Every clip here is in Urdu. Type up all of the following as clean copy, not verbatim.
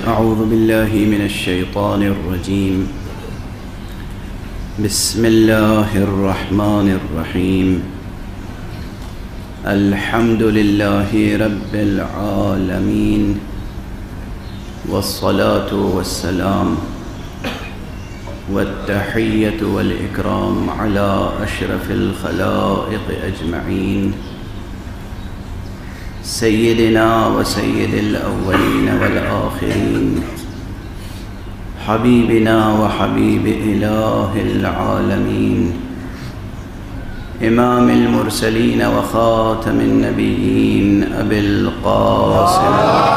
أعوذ بالله من الشيطان الرجيم. بسم الله الرحمن الرحيم. الحمد لله رب العالمين، والصلاة والسلام والتحية والإكرام على أشرف الخلائق أجمعين، سيدنا وسيد الأولين والآخرين، حبيبنا وحبيب إله العالمين، إمام المرسلين وخاتم النبيين أبي القاسم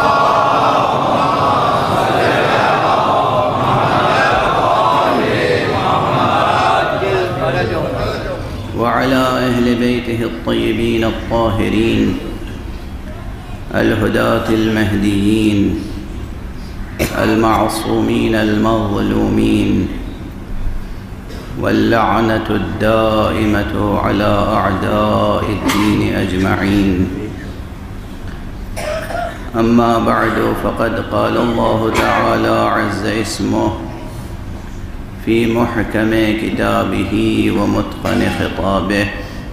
وعلى أهل بيته الطيبين الطاهرين الهداة المهديين المعصومين المظلومين، واللعنة الدائمة على أعداء الدين أجمعين. أما بعد، فقد قال الله تعالى عز اسمه في محكم كتابه ومتقن خطابه.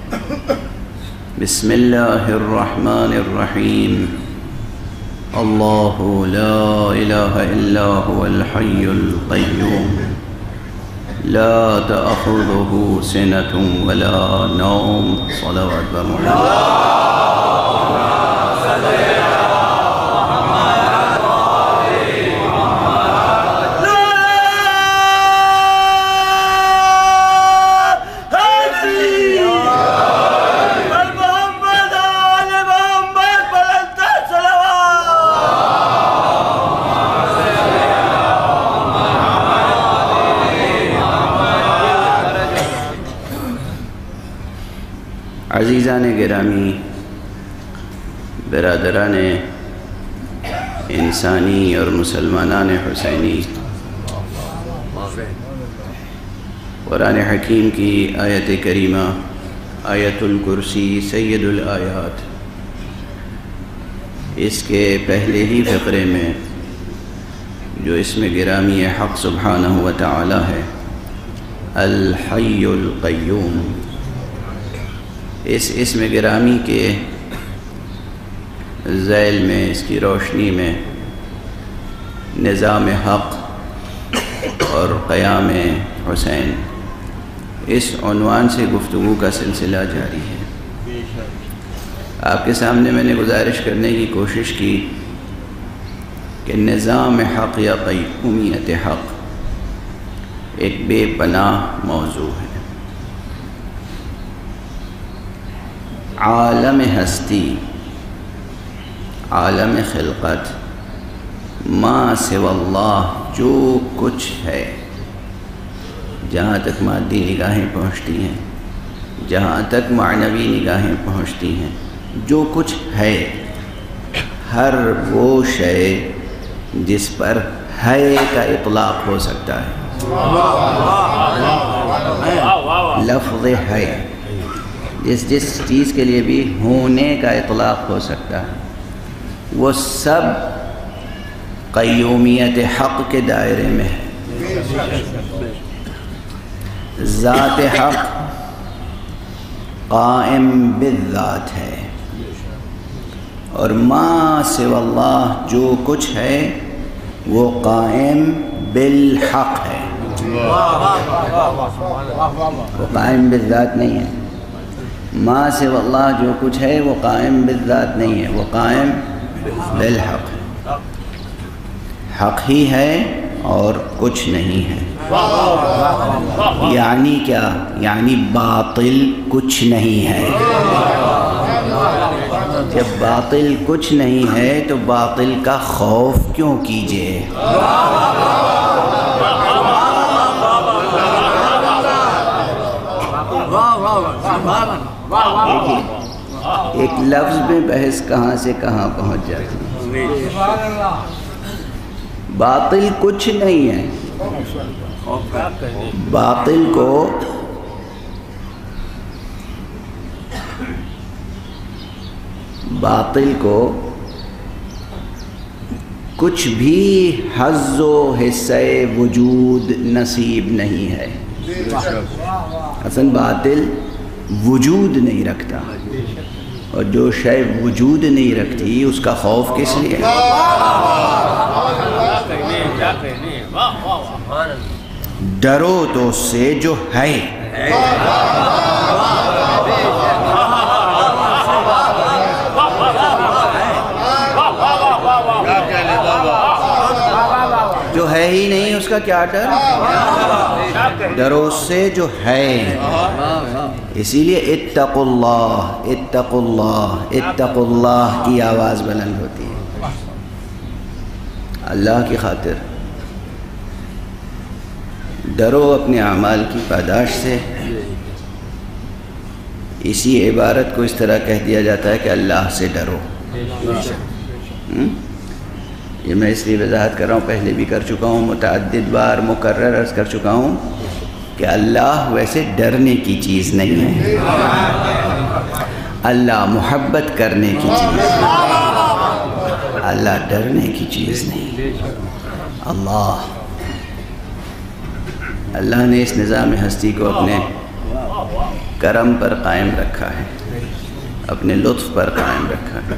بسم الله الرحمن الرحيم. الله لا إله إلا هو الحي القيوم، لا تأخذه سنة ولا نوم. صلوات محمد. عزیزان گرامی، برادران انسانی اور مسلمانان حسینی، قرآن حکیم کی آیت کریمہ آیت الکرسی سید الآیات، اس کے پہلے ہی فقرے میں جو اسم گرامی حق سبحانہ و تعالی ہے، الحی القیوم، اس اسم گرامی کے ذیل میں، اس کی روشنی میں نظام حق اور قیام حسین، اس عنوان سے گفتگو کا سلسلہ جاری ہے۔ آپ کے سامنے میں نے گزارش کرنے کی کوشش کی کہ نظام حق یا قیومیت حق ایک بے پناہ موضوع ہے۔ عالم ہستی، عالم خلقت، ما سوى اللہ، جو کچھ ہے، جہاں تک مادی نگاہیں پہنچتی ہیں، جہاں تک معنوی نگاہیں پہنچتی ہیں، جو کچھ ہے، ہر وہ شے جس پر ہے کا اطلاق ہو سکتا ہے۔ لفظ ہے، جس چیز کے لیے بھی ہونے کا اطلاق ہو سکتا ہے، وہ سب قیومیت حق کے دائرے میں ہے۔ ذات حق قائم بالذات ہے، اور ما سوى اللہ، جو کچھ ہے وہ قائم بالحق ہے، وہ قائم بالذات نہیں ہے۔ ما سوى اللہ، جو کچھ ہے وہ قائم بالذات نہیں ہے، وہ قائم بالحق ہے۔ حق ہی ہے اور کچھ نہیں ہے۔ یعنی کیا؟ یعنی باطل کچھ نہیں ہے۔ جب باطل کچھ نہیں ہے تو باطل کا خوف کیوں کیجئے؟ دیکھیے، ایک لفظ میں بحث کہاں سے کہاں پہنچ جاتی ہے۔ باطل کچھ نہیں ہے، باطل کو کچھ بھی حظ و حصہ وجود نصیب نہیں ہے۔ اصل باطل وجود نہیں رکھتا، اور جو شے وجود نہیں رکھتی اس کا خوف کس لیے؟ ڈرو تو اس سے جو ہے۔ جو ہے ہی نہیں اس کا کیا ڈر؟ ڈرو اس سے جو ہے۔ اسی لیے اتقوا اللہ اتقوا اللہ اتقوا اللہ کی آواز بلند ہوتی ہے، اللہ کی خاطر ڈرو اپنے اعمال کی پاداش سے۔ اسی عبارت کو اس طرح کہہ دیا جاتا ہے کہ اللہ سے ڈرو۔ یہ میں اس لیے وضاحت کر رہا ہوں، پہلے بھی کر چکا ہوں، متعدد بار مکرر عرض کر چکا ہوں کہ اللہ ویسے ڈرنے کی چیز نہیں ہے، اللہ محبت کرنے کی چیز ہے، اللہ ڈرنے کی چیز نہیں۔ اللہ نے اس نظام ہستی کو اپنے کرم پر قائم رکھا ہے، اپنے لطف پر قائم رکھا ہے۔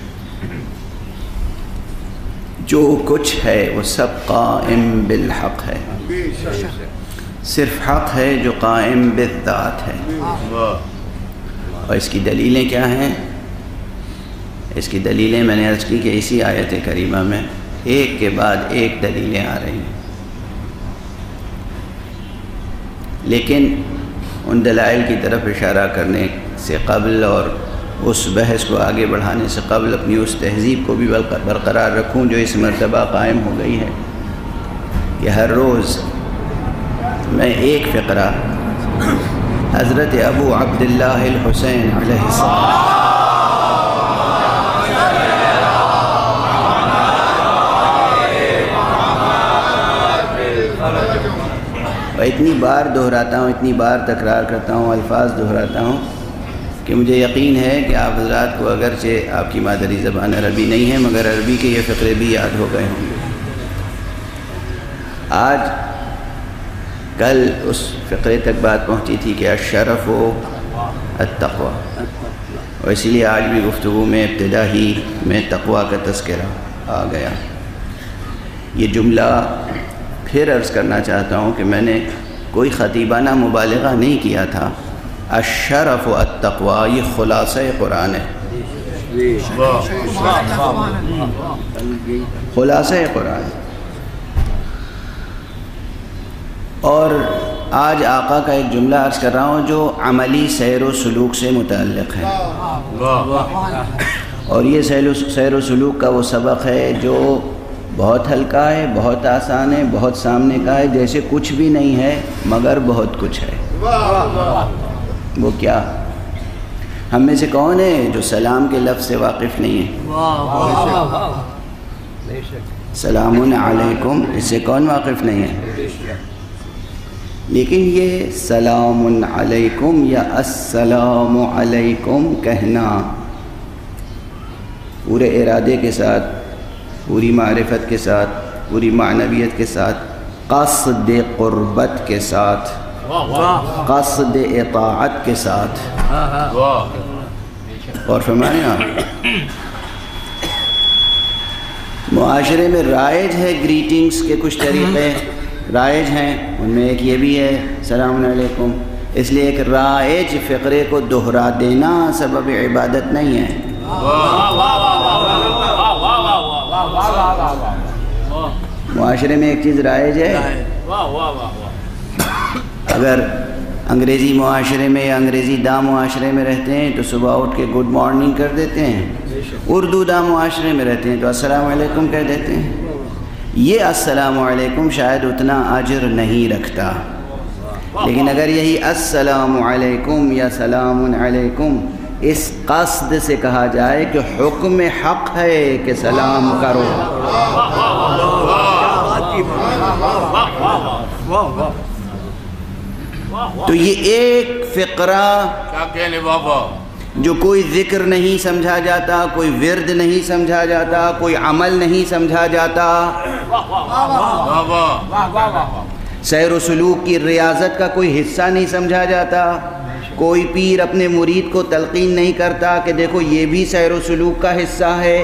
جو کچھ ہے وہ سب قائم بالحق ہے، صرف حق ہے جو قائم بالذات ہے۔ اور اس کی دلیلیں کیا ہیں؟ اس کی دلیلیں میں نے عرض کی کہ اسی آیت کریمہ میں ایک کے بعد ایک دلیلیں آ رہی ہیں، لیکن ان دلائل کی طرف اشارہ کرنے سے قبل اور اس بحث کو آگے بڑھانے سے قبل اپنی اس تہذیب کو بھی برقرار رکھوں جو اس مرتبہ قائم ہو گئی ہے کہ ہر روز میں ایک فقرہ حضرت ابو عبداللہ الحسین علیہ السلام اتنی بار دہراتا ہوں، اتنی بار تکرار کرتا ہوں، الفاظ دہراتا ہوں کہ مجھے یقین ہے کہ آپ حضرات کو اگرچہ آپ کی مادری زبان عربی نہیں ہے مگر عربی کے یہ فقرے بھی یاد ہو گئے ہوں گے۔ آج کل اس فقرے تک بات پہنچی تھی کہ الشرف و التقوی، اور اسی لیے آج بھی گفتگو میں ابتدا ہی میں تقوی کا تذکرہ آ گیا۔ یہ جملہ پھر عرض کرنا چاہتا ہوں کہ میں نے کوئی خطیبانہ مبالغہ نہیں کیا تھا۔ الشرف و التقوی یہ خلاصہ قرآن ہے، خلاصہ قرآن۔ اور آج آقا کا ایک جملہ عرض کر رہا ہوں جو عملی سیر و سلوک سے متعلق ہے، اور یہ سیر و سلوک کا وہ سبق ہے جو بہت ہلکا ہے، بہت آسان ہے، بہت سامنے کا ہے، جیسے کچھ بھی نہیں ہے مگر بہت کچھ ہے۔ وہ کیا؟ ہم میں سے کون ہے جو سلام کے لفظ سے واقف نہیں ہے؟ سلام علیکم، اس سے کون واقف نہیں ہے؟ لیکن یہ سلام علیکم یا السلام علیکم کہنا پورے ارادے کے ساتھ، پوری معرفت کے ساتھ، پوری معنویت کے ساتھ، قصد قربت کے ساتھ، قصد اطاعت کے ساتھ، اور فرمائیں آپ معاشرے میں رائج ہے گریٹنگز کے کچھ طریقے رائج ہیں، ان میں ایک یہ بھی ہے السلام علیکم، اس لیے ایک رائج فقرے کو دہرا دینا سبب عبادت نہیں ہے۔ معاشرے میں ایک چیز رائج ہے، اگر انگریزی معاشرے میں یا انگریزی دا معاشرے میں رہتے ہیں تو صبح اٹھ کے گڈ مارننگ کر دیتے ہیں، اردو دا معاشرے میں رہتے ہیں تو السلام علیکم کہہ دیتے ہیں۔ یہ السلام علیکم شاید اتنا اجر نہیں رکھتا، لیکن اگر یہی السلام علیکم یا سلام علیکم اس قصد سے کہا جائے کہ حکم حق ہے کہ سلام کرو، تو یہ ایک فقرہ، کیا کہنے بابا، جو کوئی ذکر نہیں سمجھا جاتا، کوئی ورد نہیں سمجھا جاتا، کوئی عمل نہیں سمجھا جاتا، سیر و سلوک کی ریاضت کا کوئی حصہ نہیں سمجھا جاتا، کوئی پیر اپنے مرید کو تلقین نہیں کرتا کہ دیکھو یہ بھی سیر و سلوک کا حصہ ہے،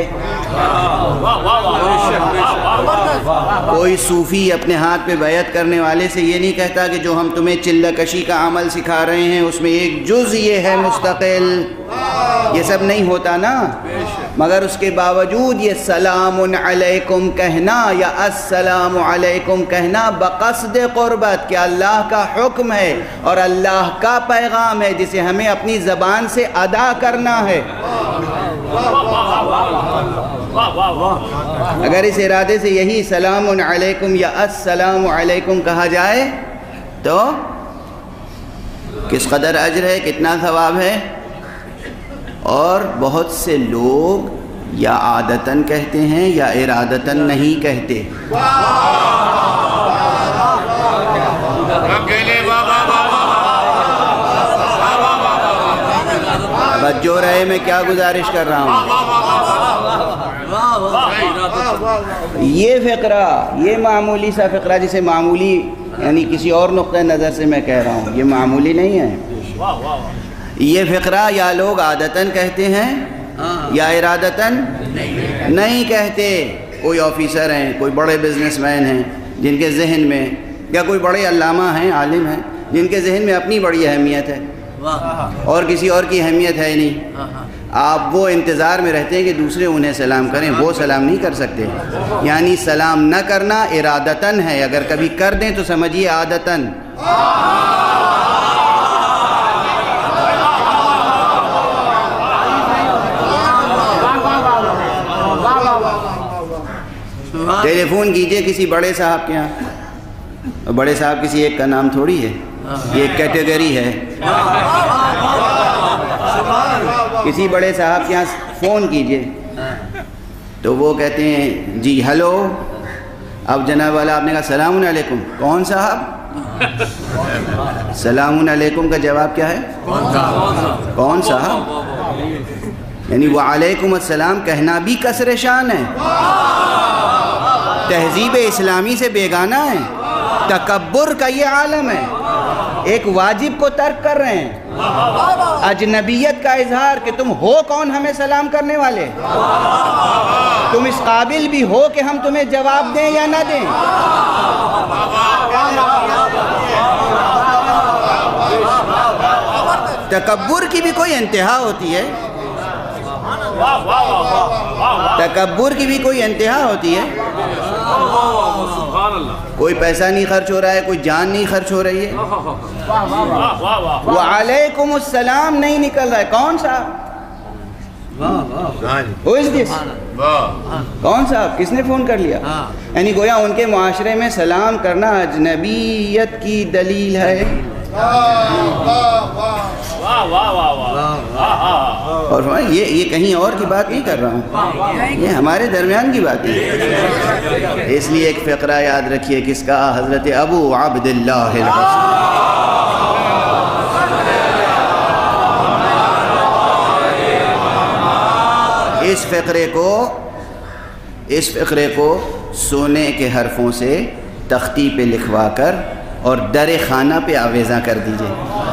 کوئی صوفی اپنے ہاتھ پہ بیعت کرنے والے سے یہ نہیں کہتا کہ جو ہم تمہیں چلہ کشی کا عمل سکھا رہے ہیں اس میں ایک جز یہ ہے مستقل، یہ سب نہیں ہوتا نا، مگر اس کے باوجود یہ سلام علیکم کہنا یا السلام علیکم کہنا بقصد قربت کہ اللہ کا حکم ہے اور اللہ کا پیغام ہے جسے ہمیں اپنی زبان سے ادا کرنا ہے۔ اگر اس ارادے سے یہی سلام علیکم یا السلام علیکم کہا جائے تو کس قدر اجر ہے، کتنا ثواب ہے۔ اور بہت سے لوگ یا عادتاً کہتے ہیں یا ارادتاً نہیں کہتے۔ توجہ رہے میں کیا گزارش کر رہا ہوں۔ یہ فقرہ، یہ معمولی سا فقرہ جسے معمولی یعنی کسی اور نقطہ نظر سے میں کہہ رہا ہوں، یہ معمولی نہیں ہے۔ یہ فقرہ یا لوگ عادتاً کہتے ہیں یا ارادتاً نہیں کہتے۔ کوئی آفیسر ہیں، کوئی بڑے بزنس مین ہیں جن کے ذہن میں، یا کوئی بڑے علامہ ہیں، عالم ہیں جن کے ذہن میں اپنی بڑی اہمیت ہے اور کسی اور کی اہمیت ہے نہیں، آپ وہ انتظار میں رہتے ہیں کہ دوسرے انہیں سلام کریں، وہ سلام نہیں کر سکتے، یعنی سلام نہ کرنا ارادتاً ہے، اگر کبھی کر دیں تو سمجھیے عادتاً۔ ٹیلی فون کیجئے کسی بڑے صاحب کے ہاں، بڑے صاحب کسی ایک کا نام تھوڑی ہے، یہ ایک کیٹیگری ہے۔ کسی بڑے صاحب کے ہاں فون کیجئے تو وہ کہتے ہیں جی ہلو، اب جناب والا آپ نے کہا سلام علیکم، کون صاحب؟ سلام علیکم کا جواب کیا ہے؟ کون صاحب؟ یعنی وعلیکم السلام کہنا بھی کسر شان ہے، تہذیب اسلامی سے بیگانہ ہے، تکبر کا یہ عالم ہے، ایک واجب کو ترک کر رہے ہیں، اجنبیت کا اظہار کہ تم ہو کون ہمیں سلام کرنے والے، تم اس قابل بھی ہو کہ ہم تمہیں جواب دیں یا نہ دیں۔ تکبر کی بھی کوئی انتہا ہوتی ہے، تکبر کی بھی کوئی انتہا ہوتی ہے۔ کوئی پیسہ نہیں خرچ ہو رہا ہے، کوئی جان نہیں خرچ ہو رہی ہے، وعلیکم السلام نہیں نکل رہا ہے، کون صاحب؟ Who is this؟ کون صاحب؟ کس نے فون کر لیا؟ یعنی گویا ان کے معاشرے میں سلام کرنا اجنبیت کی دلیل ہے۔ اور یہ کہیں اور کی بات نہیں کر رہا ہوں، یہ ہمارے درمیان کی بات ہے۔ اس لیے ایک فقرہ یاد رکھیے کس کا، حضرت ابو عبداللہ الحسن۔ اس فقرے کو سونے کے حرفوں سے تختی پہ لکھوا کر اور در خانہ پہ آویزاں کر دیجئے،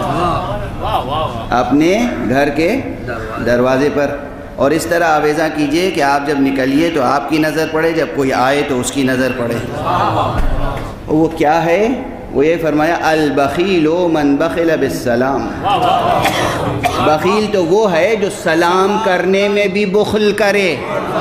اپنے گھر کے دروازے پر، اور اس طرح آویزاں کیجئے کہ آپ جب نکلیے تو آپ کی نظر پڑے، جب کوئی آئے تو اس کی نظر پڑے۔ وہ کیا ہے؟ وہ یہ فرمایا البخیل من بخل بالسلام، بخیل تو وہ ہے جو سلام کرنے میں بھی بخل کرے۔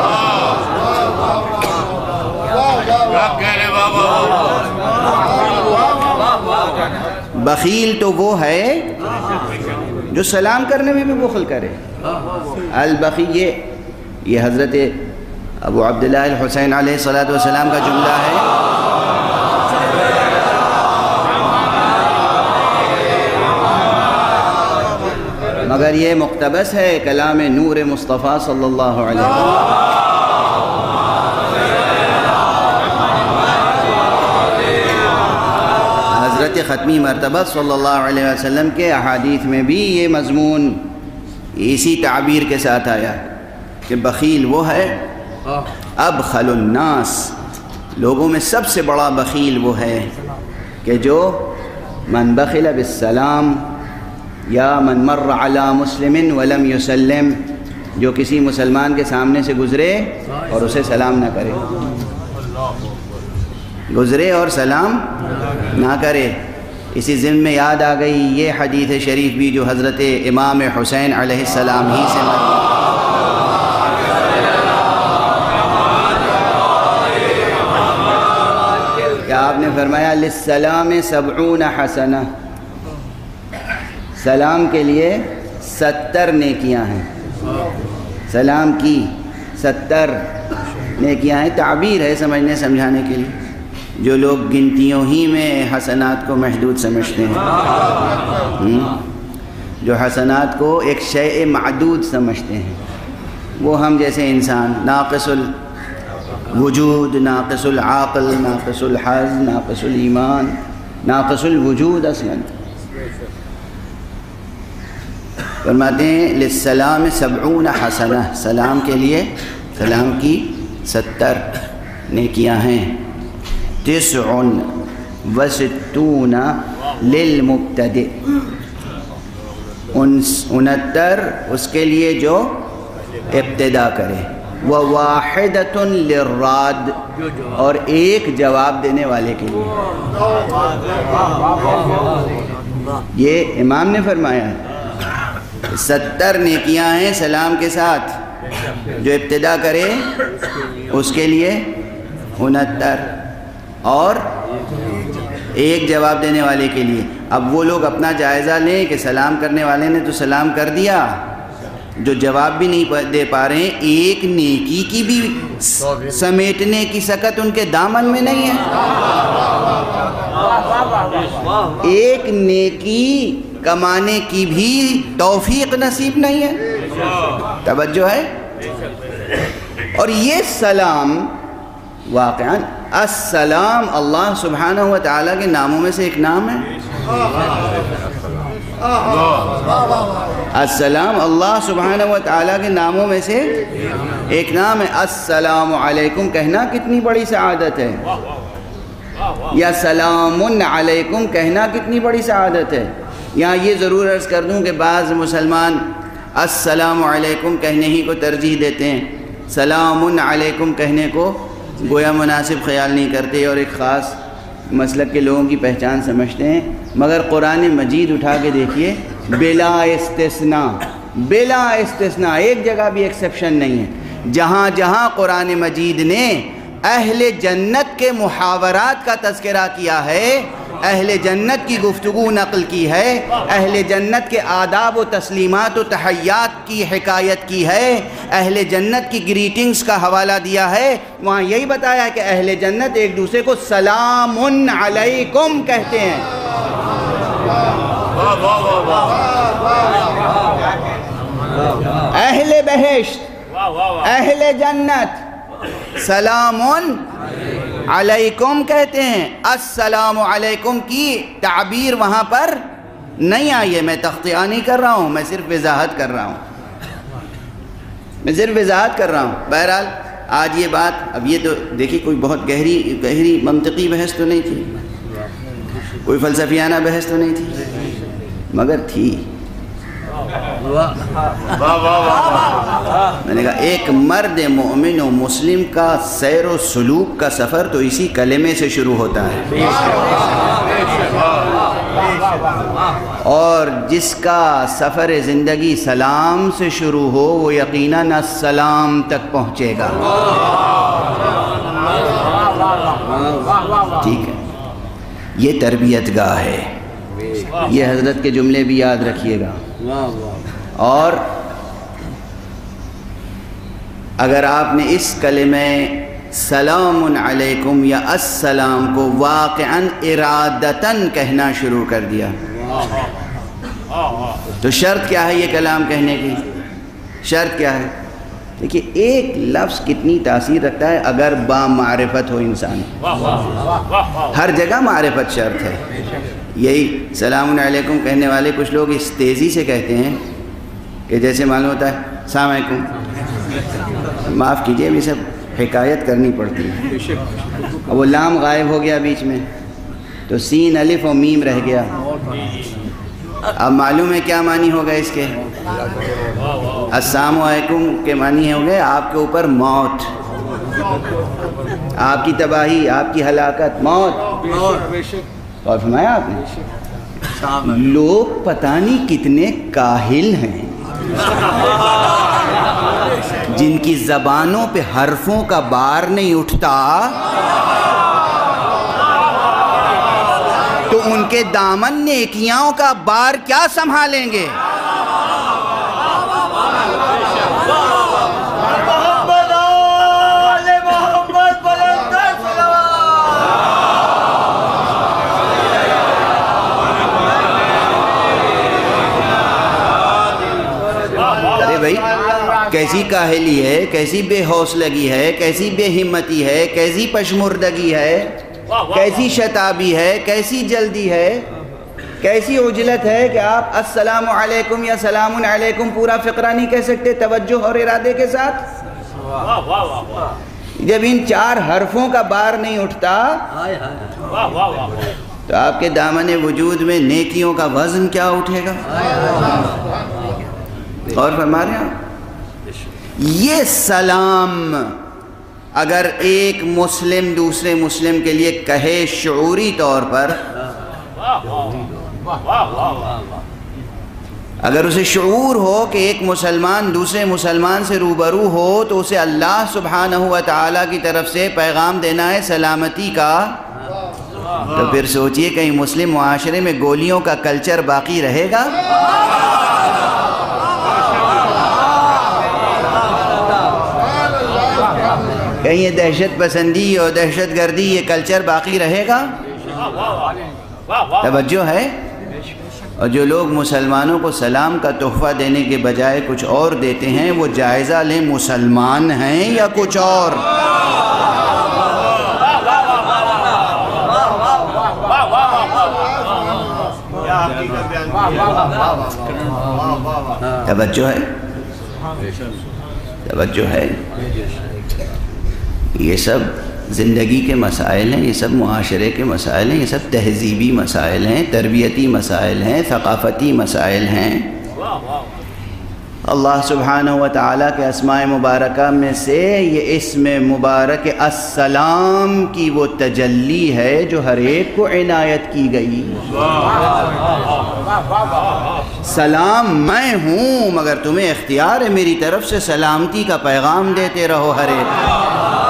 بخیل تو وہ ہے جو سلام کرنے میں بھی بخل کرے۔ البخیل یہ حضرت ابو عبداللہ الحسین علیہ السلام کا جملہ ہے۔ مگر یہ مقتبس ہے کلام نور مصطفیٰ صلی اللہ علیہ وسلم۔ حضرت ختمی مرتبہ صلی اللہ علیہ وسلم کے احادیث میں بھی یہ مضمون اسی تعبیر کے ساتھ آیا کہ بخیل وہ ہے ابخل الناس، لوگوں میں سب سے بڑا بخیل وہ ہے کہ جو من بخل بالسلام یا من مر علی مسلم ولم یسلم، جو کسی مسلمان کے سامنے سے گزرے اور اسے سلام نہ کرے، گزرے اور سلام نہ کرے۔ اسی ضمن میں یاد آ گئی یہ حدیث شریف بھی جو حضرت امام حسین علیہ السلام ہی سے مروی، کہ آپ نے فرمایا للسلام 70 حسنہ، سلام کے لیے 70 نیکیاں ہیں، سلام کی 70 نیکیاں ہیں۔ تعبیر ہے سمجھنے سمجھانے کے لیے، جو لوگ گنتیوں ہی میں حسنات کو محدود سمجھتے ہیں، جو حسنات کو ایک شیء معدود سمجھتے ہیں، وہ ہم جیسے انسان ناقص الوجود، ناقص العقل، ناقص الحظ، ناقص الایمان، ناقص الوجود اصلاً۔ فرماتے ہیں للسلام 70 حسنہ، سلام کے لیے سلام کی 70 نیکیاں ہیں۔ 69 للمبتدئ، 69 اس کے لیے جو ابتدا کرے، وواحدۃ للراد، اور ایک جواب دینے والے کے لیے۔ یہ امام نے فرمایا ہے 70 نیکیاں ہیں سلام کے ساتھ، جو ابتدا کرے اس کے لیے 69، اور ایک جواب دینے والے کے لیے۔ اب وہ لوگ اپنا جائزہ لیں کہ سلام کرنے والے نے تو سلام کر دیا، جو جواب بھی نہیں دے پا رہے ہیں، ایک نیکی کی بھی سمیٹنے کی سکت ان کے دامن میں نہیں ہے، ایک نیکی کمانے کی بھی توفیق نصیب نہیں ہے۔ توجہ ہے؟ اور یہ سلام واقعاً السلام اللہ سبحانہ و تعالیٰ کے ناموں میں سے ایک نام ہے۔ السلام اللہ سبحانہ و تعالیٰ کے ناموں میں سے ایک نام ہے۔ السلام علیکم کہنا کتنی بڑی سعادت ہے، یا سلام علیکم کہنا کتنی بڑی سعادت ہے۔ یہاں یہ ضرور عرض کر دوں کہ بعض مسلمان السلام علیکم کہنے ہی کو ترجیح دیتے ہیں، سلام علیکم کہنے کو گویا مناسب خیال نہیں کرتے اور ایک خاص مسلک کے لوگوں کی پہچان سمجھتے ہیں۔ مگر قرآن مجید اٹھا کے دیکھیے، بلا استثناء، بلا استثناء، ایک جگہ بھی ایکسیپشن نہیں ہے۔ جہاں جہاں قرآن مجید نے اہل جنت کے محاورات کا تذکرہ کیا ہے، اہل جنت کی گفتگو نقل کی ہے، اہل جنت کے آداب و تسلیمات و تحیات کی حکایت کی ہے، اہل جنت کی گریٹنگز کا حوالہ دیا ہے، وہاں یہی بتایا ہے کہ اہل جنت ایک دوسرے کو سلام علیکم کہتے ہیں۔ اہل بہشت، اہل جنت سلام علیکم کہتے ہیں، السلام علیکم کی تعبیر وہاں پر نہیں آئی ہے۔ میں تخطیہ نہیں کر رہا ہوں، میں صرف وضاحت کر رہا ہوں، بہرحال آج یہ بات، اب یہ تو دیکھیے کوئی بہت گہری منطقی بحث تو نہیں تھی، کوئی فلسفیانہ بحث تو نہیں تھی، مگر تھی۔ میں نے کہا ایک مرد مومن و مسلم کا سیر و سلوک کا سفر تو اسی کلمے سے شروع ہوتا ہے، اور جس کا سفر زندگی سلام سے شروع ہو وہ یقیناً السلام تک پہنچے گا۔ ٹھیک ہے، یہ تربیت گاہ ہے، یہ حضرت کے جملے بھی یاد رکھیے گا۔ اور اگر آپ نے اس کلمہ سلام علیکم یا السلام کو واقعاً ارادتاً کہنا شروع کر دیا تو شرط کیا ہے یہ کلام کہنے کی؟ شرط کیا ہے؟ دیکھیے ایک لفظ کتنی تاثیر رکھتا ہے اگر با معرفت ہو انسان، ہر جگہ معرفت شرط ہے۔ یہی سلام علیکم کہنے والے کچھ لوگ اس تیزی سے کہتے ہیں کہ جیسے معلوم ہوتا ہے السلام علیکم، معاف کیجئے یہ سب حکایت کرنی پڑتی ہے. اب وہ لام غائب ہو گیا بیچ میں تو سین الف و میم رہ گیا. اب معلوم ہے کیا معنی ہوگا اس کے؟ السلام علیکم کے معنی ہو گئے آپ کے اوپر موت، آپ کی تباہی، آپ کی ہلاکت، موت. اور فرمایا آپ نے لوگ پتہ نہیں کتنے کاہل ہیں جن کی زبانوں پہ حرفوں کا بار نہیں اٹھتا تو ان کے دامن نیکیوں کا بار کیا سنبھالیں گے؟ بھائی کیسی کاہلی ہے، کیسی بے حوصلگی ہے، کیسی بے ہمتی ہے، کیسی پشمردگی ہے، کیسی شتابی ہے، کیسی جلدی ہے، کیسی عجلت ہے کہ آپ السلام علیکم یا سلام علیکم پورا فقرہ نہیں کہہ سکتے توجہ اور ارادے کے ساتھ. جب ان 4 حرفوں کا بار نہیں اٹھتا تو آپ کے دامن وجود میں نیکیوں کا وزن کیا اٹھے گا؟ اور فرما رہے ہیں یہ سلام اگر ایک مسلم دوسرے مسلم کے لیے کہے شعوری طور پر، اگر اسے شعور ہو کہ ایک مسلمان دوسرے مسلمان سے روبرو ہو تو اسے اللہ سبحانہ و تعالیٰ کی طرف سے پیغام دینا ہے سلامتی کا، تو پھر سوچئے کہیں مسلم معاشرے میں گولیوں کا کلچر باقی رہے گا؟ کہیں یہ دہشت پسندی اور دہشت گردی یہ کلچر باقی رہے گا؟ توجہ ہے؟ اور جو لوگ مسلمانوں کو سلام کا تحفہ دینے کے بجائے کچھ اور دیتے ہیں وہ جائزہ لیں مسلمان ہیں یا کچھ اور. توجہ ہے؟ توجہ ہے؟ یہ سب زندگی کے مسائل ہیں، یہ سب معاشرے کے مسائل ہیں، یہ سب تہذیبی مسائل ہیں، تربیتی مسائل ہیں، ثقافتی مسائل ہیں. اللہ سبحانہ و تعالیٰ کے اسماء مبارکہ میں سے یہ اسم مبارک السلام کی وہ تجلی ہے جو ہر ایک کو عنایت کی گئی. سلام میں ہوں مگر تمہیں اختیار ہے میری طرف سے سلامتی کا پیغام دیتے رہو ہر ایک.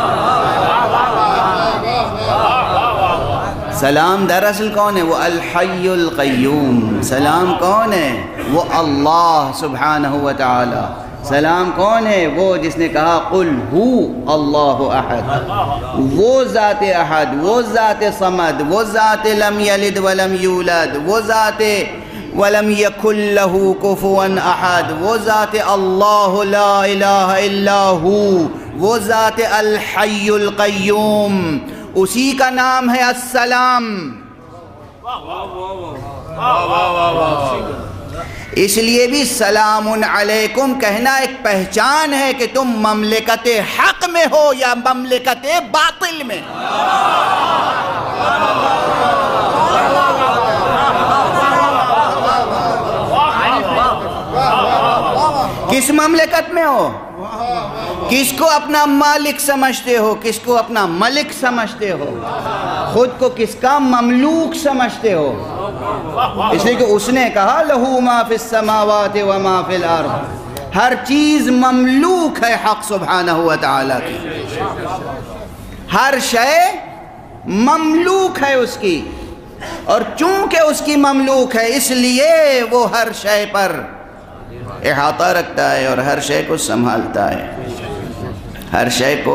سلام دراصل کون ہے؟ وہ الحی القیوم. سلام کون ہے؟ وہ اللہ سبحانہ و تعالی. سلام کون ہے؟ وہ جس نے کہا قل ہو اللہ احد. وہ ذات احد، وہ ذات صمد، وہ ذات لم یلد ولم یولد، وہ ذات ولم یکن لہ کفوا احد، وہ ذات اللہ لا الہ الا ہو، وہ ذات الحی القیوم. اسی کا نام ہے السلام. اس لیے بھی سلام علیکم کہنا ایک پہچان ہے کہ تم مملکت حق میں ہو یا مملکت باطل میں. کس مملکت میں ہو؟ کس کو اپنا مالک سمجھتے ہو؟ کس کو اپنا ملک سمجھتے ہو؟ خود کو کس کا مملوک سمجھتے ہو؟ اس لیے کہ اس نے کہا لہو ما فی السماوات و ما فی الارض. ہر چیز مملوک ہے حق سبحانہ و تعالیٰ کی. ہر شے مملوک ہے اس کی، اور چونکہ اس کی مملوک ہے اس لیے وہ ہر شے پر احاطہ رکھتا ہے اور ہر شے کو سنبھالتا ہے. ہر شے کو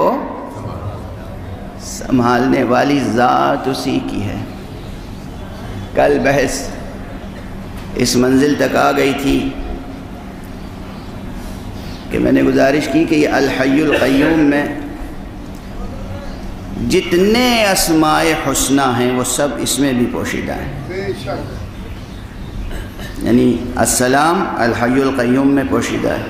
سنبھالنے والی ذات اسی کی ہے. کل بحث اس منزل تک آ گئی تھی کہ میں نے گزارش کی کہ یہ الحی القیوم میں جتنے اسماء حسنہ ہیں وہ سب اس میں بھی پوشیدہ ہیں. یعنی السلام الحی القیوم میں پوشیدہ ہے،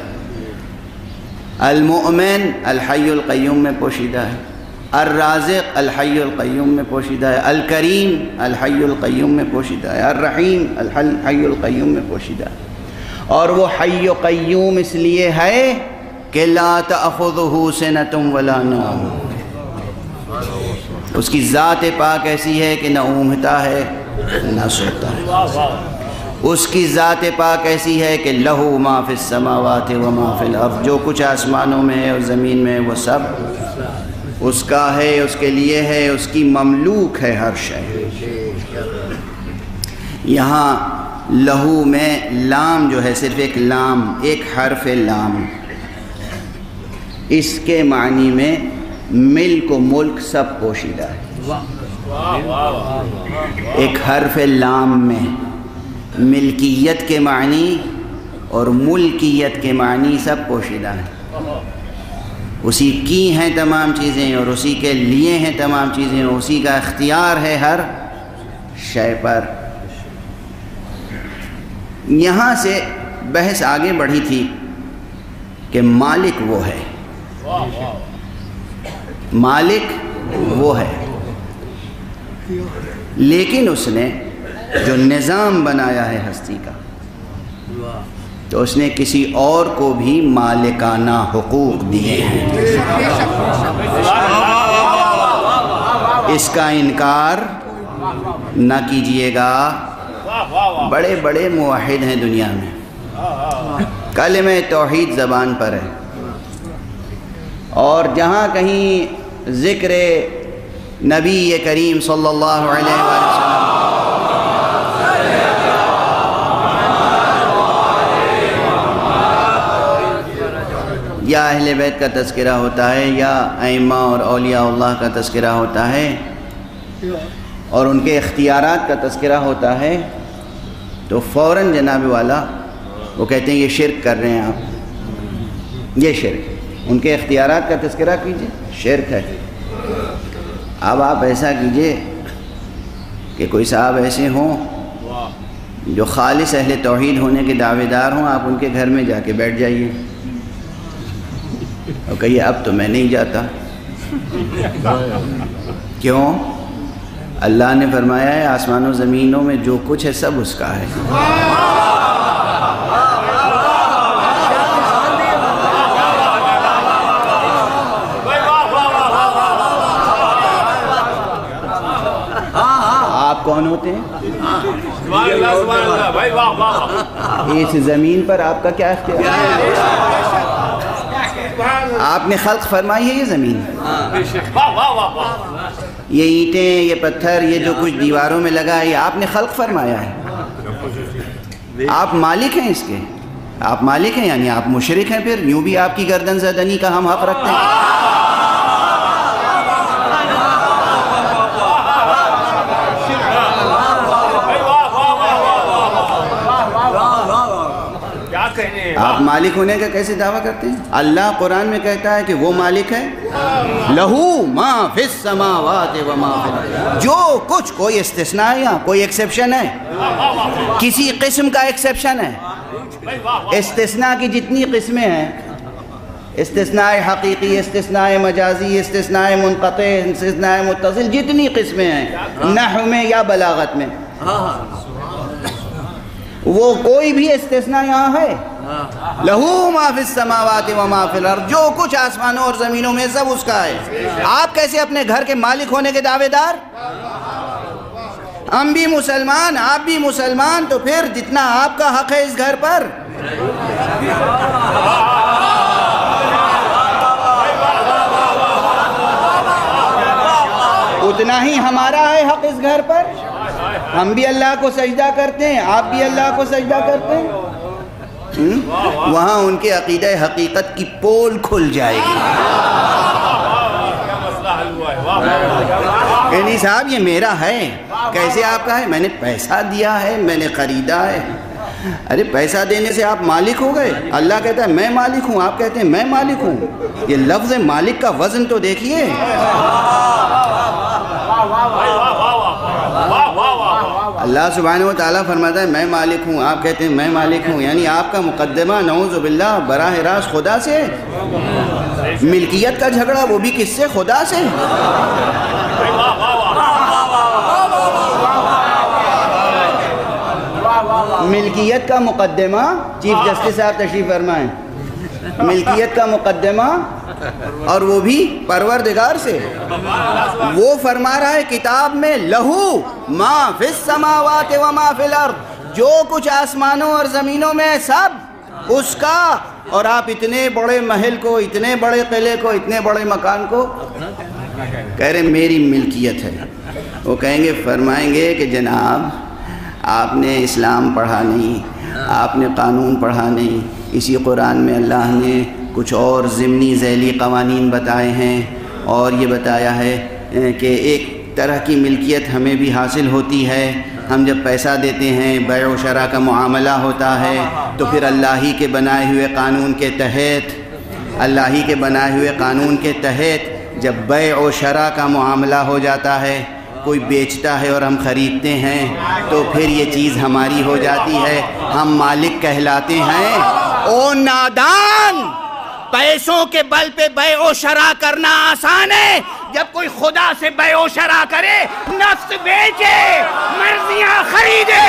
المؤمن الحی القیوم میں پوشیدہ ہے، الرازق الحی القیوم میں پوشیدہ ہے، الکریم الحی القیوم میں پوشیدہ ہے، الرحیم الحی القیوم میں پوشیدہ ہے۔ اور وہ حی و قیوم اس لیے ہے کہ لا تأخذہ سنۃ ولا نوم، اس کی ذات پاک ایسی ہے کہ نہ اونگتا ہے نہ سوتا ہے، اس کی ذات پاک ایسی ہے کہ لہو ما فی السماوات و ما فی الارض، جو کچھ آسمانوں میں ہے اور زمین میں ہے وہ سب اس کا ہے، اس کے لیے ہے، اس کی مملوک ہے ہر شے۔ یہاں لہو میں لام جو ہے صرف ایک لام، ایک حرف لام، اس کے معنی میں ملک و ملک سب پوشیدہ ہے۔ ایک حرف لام میں ملکیت کے معنی اور ملکیت کے معنی سب پوشیدہ ہیں، اسی کی ہیں تمام چیزیں اور اسی کے لیے ہیں تمام چیزیں، اسی کا اختیار ہے ہر شے پر۔ یہاں سے بحث آگے بڑھی تھی کہ مالک وہ ہے، مالک وہ ہے، لیکن اس نے جو نظام بنایا ہے ہستی کا تو اس نے کسی اور کو بھی مالکانہ حقوق دیے ہیں، اس کا انکار نہ کیجیے گا۔ بڑے بڑے موحد ہیں دنیا میں، کلمہ توحید زبان پر ہے، اور جہاں کہیں ذکر نبی کریم صلی اللہ علیہ وسلم یا اہل بیت کا تذکرہ ہوتا ہے یا ائمہ اور اولیاء اللہ کا تذکرہ ہوتا ہے اور ان کے اختیارات کا تذکرہ ہوتا ہے تو فوراً جناب والا وہ کہتے ہیں یہ شرک کر رہے ہیں آپ، یہ شرک، ان کے اختیارات کا تذکرہ کیجئے، شرک ہے۔ اب آپ ایسا کیجئے کہ کوئی صاحب ایسے ہوں جو خالص اہل توحید ہونے کے دعوے دار ہوں، آپ ان کے گھر میں جا کے بیٹھ جائیے اور کہیے اب تو میں نہیں جاتا۔ کیوں؟ اللہ نے فرمایا ہے آسمان و زمینوں میں جو کچھ ہے سب اس کا ہے۔ آپ کون ہوتے ہیں؟ اس زمین پر آپ کا کیا اختیار ہے؟ آپ نے خلق فرمائی ہے یہ زمین، یہ اینٹیں، یہ پتھر، یہ جو کچھ دیواروں میں لگا ہے یہ آپ نے خلق فرمایا ہے، آپ مالک ہیں اس کے، آپ مالک ہیں، یعنی آپ مشرک ہیں، پھر یوں بھی آپ کی گردن زدنی کا ہم حق رکھتے ہیں۔ آپ مالک ہونے کا کیسے دعویٰ کرتے ہیں؟ اللہ قرآن میں کہتا ہے کہ وہ مالک ہے، لہو ما فی السماوات و ما فی الارض، جو کچھ، کوئی استثناء ہے یا کوئی ایکسیپشن ہے؟ کسی قسم کا ایکسیپشن ہے؟ استثناء کی جتنی قسمیں ہیں، استثناء حقیقی، استثناء مجازی، استثناء منقطع، استثناء متصل، جتنی قسمیں ہیں نحو میں یا بلاغت میں، وہ کوئی بھی استثناء یہاں ہے؟ لہو ما فی السماوات و ما فی الارض، جو کچھ آسمانوں اور زمینوں میں سب اس کا ہے۔ آپ کیسے اپنے گھر کے مالک ہونے کے دعوے دار؟ ہم بھی مسلمان، آپ بھی مسلمان، تو پھر جتنا آپ کا حق ہے اس گھر پر اتنا ہی ہمارا ہے حق اس گھر پر۔ ہم بھی اللہ کو سجدہ کرتے ہیں، آپ بھی اللہ کو سجدہ کرتے ہیں، وہاں ان کے عقیدہ حقیقت کی پول کھل جائے گی۔ یعنی صاحب یہ میرا ہے، کیسے آپ کا ہے؟ میں نے پیسہ دیا ہے، میں نے خریدا ہے۔ ارے پیسہ دینے سے آپ مالک ہو گئے؟ اللہ کہتا ہے میں مالک ہوں، آپ کہتے ہیں میں مالک ہوں۔ یہ لفظ مالک کا وزن تو اللہ اللہ سبحانہ و تعالیٰ فرماتا ہے میں مالک ہوں، آپ کہتے ہیں میں مالک ہوں، یعنی آپ کا مقدمہ نعوذ باللہ براہ راست خدا سے ہے۔ ملکیت کا جھگڑا وہ بھی کس سے؟ خدا سے۔ ملکیت کا مقدمہ، چیف جسٹس صاحب تشریف فرمائیں، ملکیت کا مقدمہ اور وہ بھی پروردگار سے۔ وہ فرما رہا ہے کتاب میں لہو ما فی السماوات و ما فی الارض، جو کچھ آسمانوں اور زمینوں میں سب اس کا، اور آپ اتنے بڑے محل کو، اتنے بڑے قلعے کو، اتنے بڑے مکان کو کہہ رہے میری ملکیت ہے۔ وہ کہیں گے، فرمائیں گے کہ جناب آپ نے اسلام پڑھا نہیں، آپ نے قانون پڑھا نہیں، اسی قرآن میں اللہ نے کچھ اور ضمنی ذیلی قوانین بتائے ہیں، اور یہ بتایا ہے کہ ایک طرح کی ملکیت ہمیں بھی حاصل ہوتی ہے، ہم جب پیسہ دیتے ہیں بیع و شرع کا معاملہ ہوتا ہے تو پھر اللہ ہی کے بنائے ہوئے قانون کے تحت، اللہ ہی کے بنائے ہوئے قانون کے تحت جب بیع و شرع کا معاملہ ہو جاتا ہے، کوئی بیچتا ہے اور ہم خریدتے ہیں تو پھر یہ چیز ہماری ہو جاتی ہے، ہم مالک کہلاتے ہیں۔ او نادان، پیسوں کے بل پہ بیع و شرع کرنا آسان ہے، جب کوئی خدا سے بیع و شرع کرے، نفس بیچے، مرضیاں خریدے۔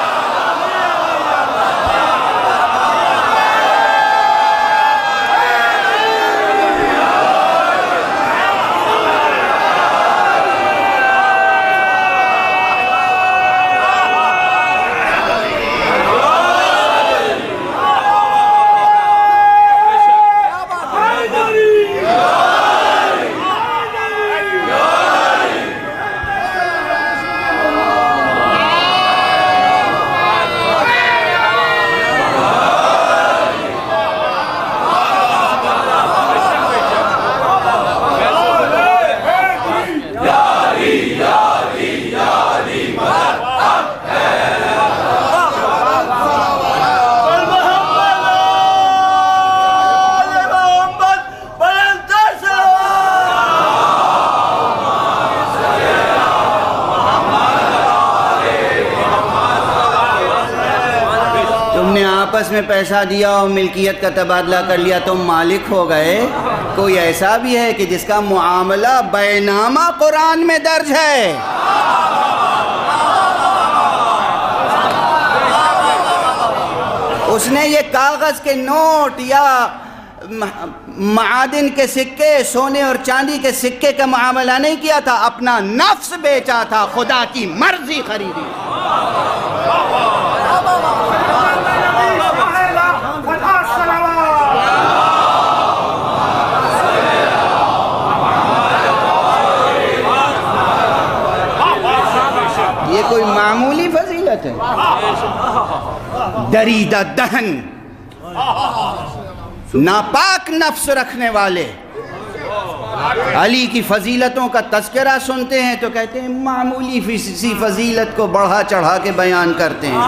آپس میں پیسہ دیا اور ملکیت کا تبادلہ کر لیا، تم مالک ہو گئے۔ کوئی ایسا بھی ہے کہ جس کا معاملہ بینامہ قرآن میں درج ہے؟ اس نے یہ کاغذ کے نوٹ یا معادن کے سکے، سونے اور چاندی کے سکے کا معاملہ نہیں کیا تھا، اپنا نفس بیچا تھا، خدا کی مرضی خریدی۔ یہ کوئی معمولی فضیلت ہے؟ دریدہ دہن، ناپاک نفس رکھنے والے علی کی فضیلتوں کا تذکرہ سنتے ہیں تو کہتے ہیں معمولی سی فضیلت کو بڑھا چڑھا کے بیان کرتے ہیں۔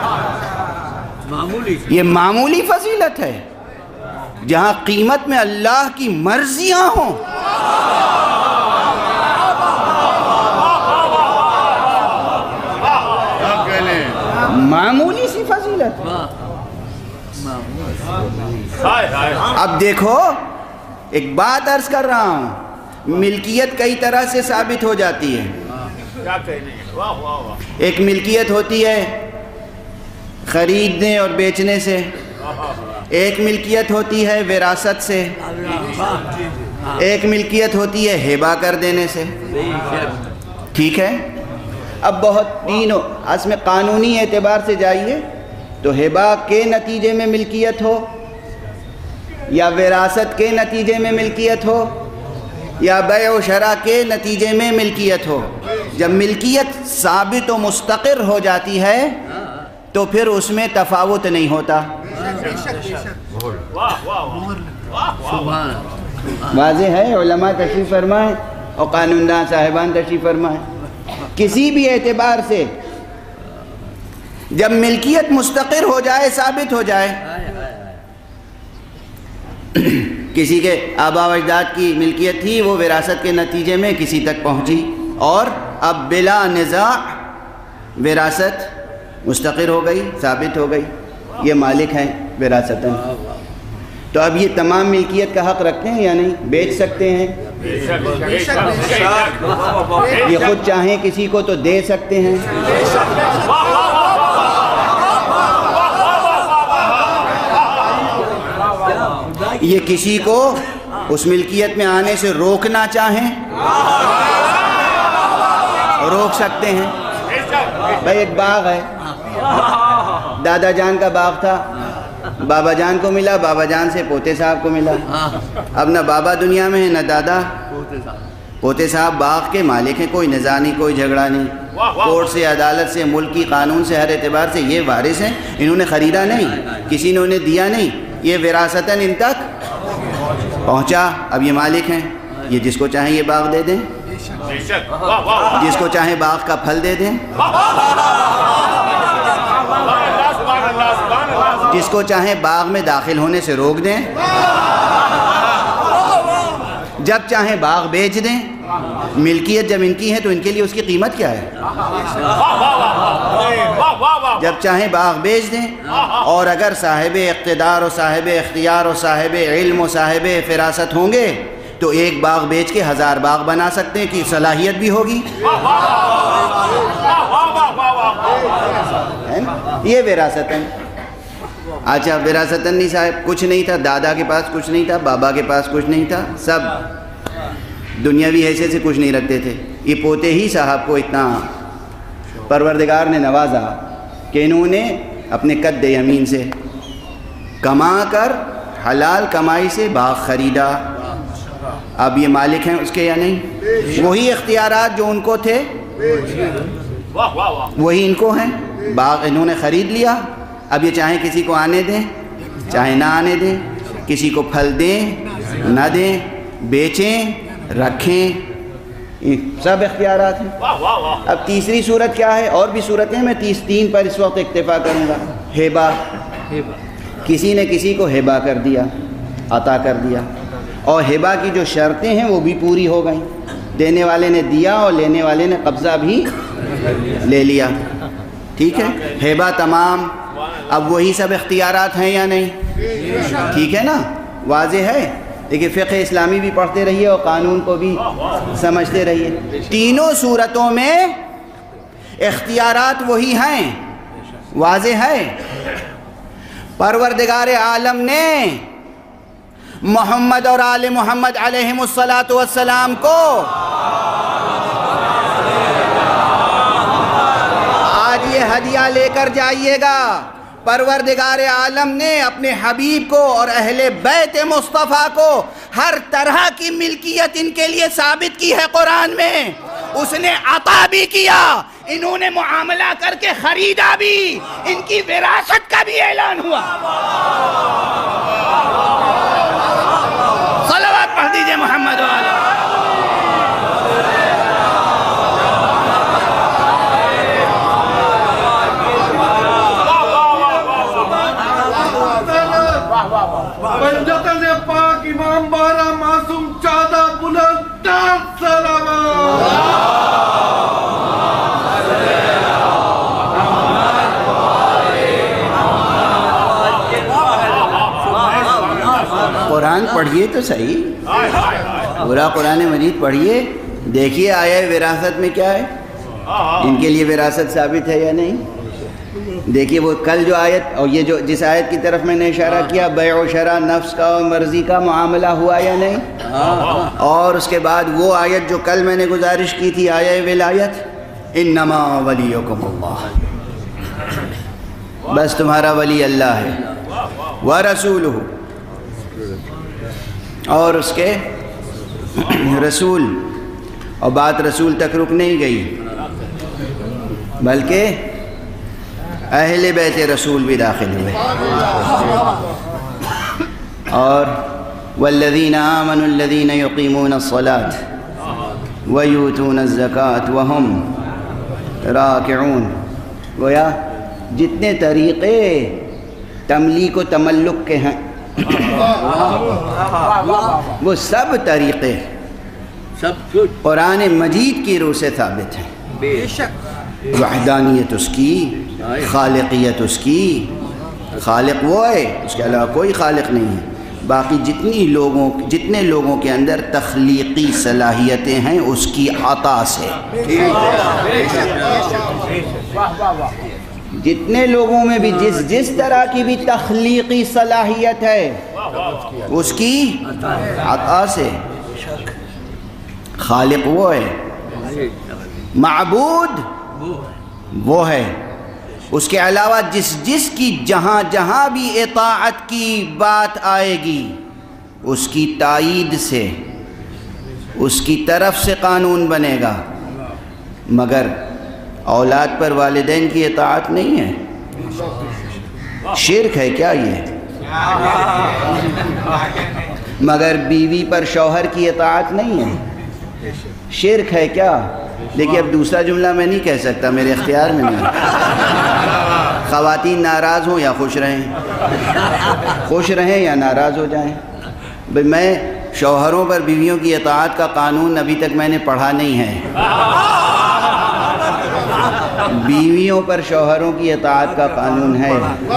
یہ معمولی فضیلت ہے جہاں قیمت میں اللہ کی مرضیاں ہوں۔ معمولی سی فضیلت۔ اب دیکھو ایک بات عرض کر رہا ہوں، ملکیت کئی طرح سے ثابت ہو جاتی ہے۔ ایک ملکیت ہوتی ہے خریدنے اور بیچنے سے، ایک ملکیت ہوتی ہے وراثت سے، ایک ملکیت ہوتی ہے ہبہ کر دینے سے۔ ٹھیک ہے، اب بہت تینوں اس میں قانونی اعتبار سے جائیے تو ہبہ کے نتیجے میں ملکیت ہو یا وراثت کے نتیجے میں ملکیت ہو یا بیع و شرع کے نتیجے میں ملکیت ہو، جب ملکیت ثابت و مستقر ہو جاتی ہے تو پھر اس میں تفاوت نہیں ہوتا۔ واضح ہے؟ علماء تشریف فرمائیں اور قانون داں صاحبان تشریف فرمائیں۔ کسی بھی اعتبار سے جب ملکیت مستقر ہو جائے، ثابت ہو جائے، کسی کے آبا و اجداد کی ملکیت تھی، وہ وراثت کے نتیجے میں کسی تک پہنچی اور اب بلا نزاع وراثت مستقر ہو گئی، ثابت ہو گئی، یہ مالک ہیں وراثتاً. تو اب یہ تمام ملکیت کا حق رکھتے ہیں یا نہیں؟ بیچ سکتے ہیں، یہ خود چاہیں کسی کو تو دے سکتے ہیں. یہ کسی کو اس ملکیت میں آنے سے روکنا چاہیں روک سکتے ہیں. بھائی ایک باغ ہے، دادا جان کا باغ تھا، بابا جان کو ملا، بابا جان سے پوتے صاحب کو ملا. اب نہ بابا دنیا میں ہے نہ دادا، پوتے صاحب باغ کے مالک ہیں، کوئی نزاع نہیں، کوئی جھگڑا نہیں. کورٹ سے، عدالت سے، ملکی قانون سے، ہر اعتبار سے یہ وارث ہیں. انہوں نے خریدا نہیں، کسی نے انہیں دیا نہیں، یہ وراثتاً ان تک پہنچا. اب یہ مالک ہیں، یہ جس کو چاہیں یہ باغ دے دیں، جس کو چاہیں باغ کا پھل دے دیں، جس کو چاہیں باغ میں داخل ہونے سے روک دیں، جب چاہیں باغ بیچ دیں. ملکیت جب ان کی ہے تو ان کے لیے اس کی قیمت کیا ہے؟ جب چاہیں باغ بیچ دیں. اور اگر صاحب اقتدار و صاحب اختیار و صاحب علم و صاحب فراست ہوں گے تو ایک باغ بیچ کے 1000 باغ بنا سکتے ہیں، کی صلاحیت بھی ہوگی. یہ وراثتاً. اچھا وراثتاً نہیں صاحب، کچھ نہیں تھا، دادا کے پاس کچھ نہیں تھا، بابا کے پاس کچھ نہیں تھا، سب دنیاوی حیثیت سے کچھ نہیں رکھتے تھے. یہ پوتے ہی صاحب کو اتنا پروردگار نے نوازا کہ انہوں نے اپنے قد یمین سے کما کر حلال کمائی سے باغ خریدا. اب یہ مالک ہیں اس کے یا نہیں؟ وہی اختیارات جو ان کو تھے وہی ان کو ہیں. باغ انہوں نے خرید لیا. اب یہ چاہیں کسی کو آنے دیں، چاہے نہ آنے دیں، کسی کو پھل دیں نہ دیں، بیچیں رکھیں، سب اختیارات ہیں. اب تیسری صورت کیا ہے؟ اور بھی صورتیں، میں 3 پر اس وقت اکتفا کروں گا. ہیبہ، کسی نے کسی کو ہیبہ کر دیا، عطا کر دیا، اور ہیبہ کی جو شرطیں ہیں وہ بھی پوری ہو گئیں. دینے والے نے دیا اور لینے والے نے قبضہ بھی لے لیا. ٹھیک ہے، ہیبہ تمام. اب وہی سب اختیارات ہیں یا نہیں؟ ٹھیک ہے نا، واضح ہے. لیکن فقہ اسلامی بھی پڑھتے رہیے اور قانون کو بھی سمجھتے رہیے. تینوں صورتوں میں اختیارات وہی ہیں، واضح ہے. پروردگار عالم نے محمد اور آل محمد علیہم السلام کو آج یہ ہدیہ لے کر جائیے گا. پروردگار عالم نے اپنے حبیب کو اور اہل بیت مصطفیٰ کو ہر طرح کی ملکیت ان کے لیے ثابت کی ہے قرآن میں. اس نے عطا بھی کیا، انہوں نے معاملہ کر کے خریدا بھی، ان کی وراثت کا بھی اعلان ہوا. صلوات پڑھ دیجئے محمد والا. پنجتن پاک امام بارہ معصوم چادہ بلند سلامات. قرآن پڑھیے تو صحیح، پورا قرآن مجید پڑھیے، دیکھیے آیا وراثت میں کیا ہے، ان کے لیے وراثت ثابت ہے یا نہیں. دیکھیے وہ کل جو آیت اور یہ جو جس آیت کی طرف میں نے اشارہ کیا، بیع و شرع نفس کا اور مرضی کا معاملہ ہوا یا نہیں. اور اس کے بعد وہ آیت جو کل میں نے گزارش کی تھی، آیہ ولایت، انما ولیکم اللہ، بس تمہارا ولی اللہ ہے، ورسولہ، اور اس کے رسول. اور بات رسول تک رک نہیں گئی بلکہ اہل بیت رسول بھی داخل ہوئے. اور والذین آمنوا الذین یقیمون الصلاة ویؤتون الزکاة وہم راکعون. گویا جتنے طریقے تملیک و تملک کے ہیں وہ سب طریقے قرآن مجید کی روح سے ثابت ہیں. بے شک وحدانیت اس کی، خالقیت اس کی، خالق وہ ہے، اس کے علاوہ کوئی خالق نہیں ہے۔ باقی جتنے لوگوں کے اندر تخلیقی صلاحیتیں ہیں اس کی عطا سے، جتنے لوگوں میں بھی جس طرح کی بھی تخلیقی صلاحیت ہے اس کی عطا سے۔ خالق وہ ہے، معبود وہ ہے، اس کے علاوہ جس کی جہاں بھی اطاعت کی بات آئے گی اس کی تائید سے، اس کی طرف سے قانون بنے گا۔ مگر اولاد پر والدین کی اطاعت نہیں ہے، شرک ہے کیا یہ؟ مگر بیوی پر شوہر کی اطاعت نہیں ہے، شرک ہے کیا؟ لیکن اب دوسرا جملہ میں نہیں کہہ سکتا، میرے اختیار میں نہیں۔ خواتین ناراض ہوں یا خوش رہیں، خوش رہیں یا ناراض ہو جائیں۔ بھئی میں شوہروں پر بیویوں کی اطاعت کا قانون ابھی تک میں نے پڑھا نہیں ہے، بیویوں پر شوہروں کی اطاعت کا قانون ہے۔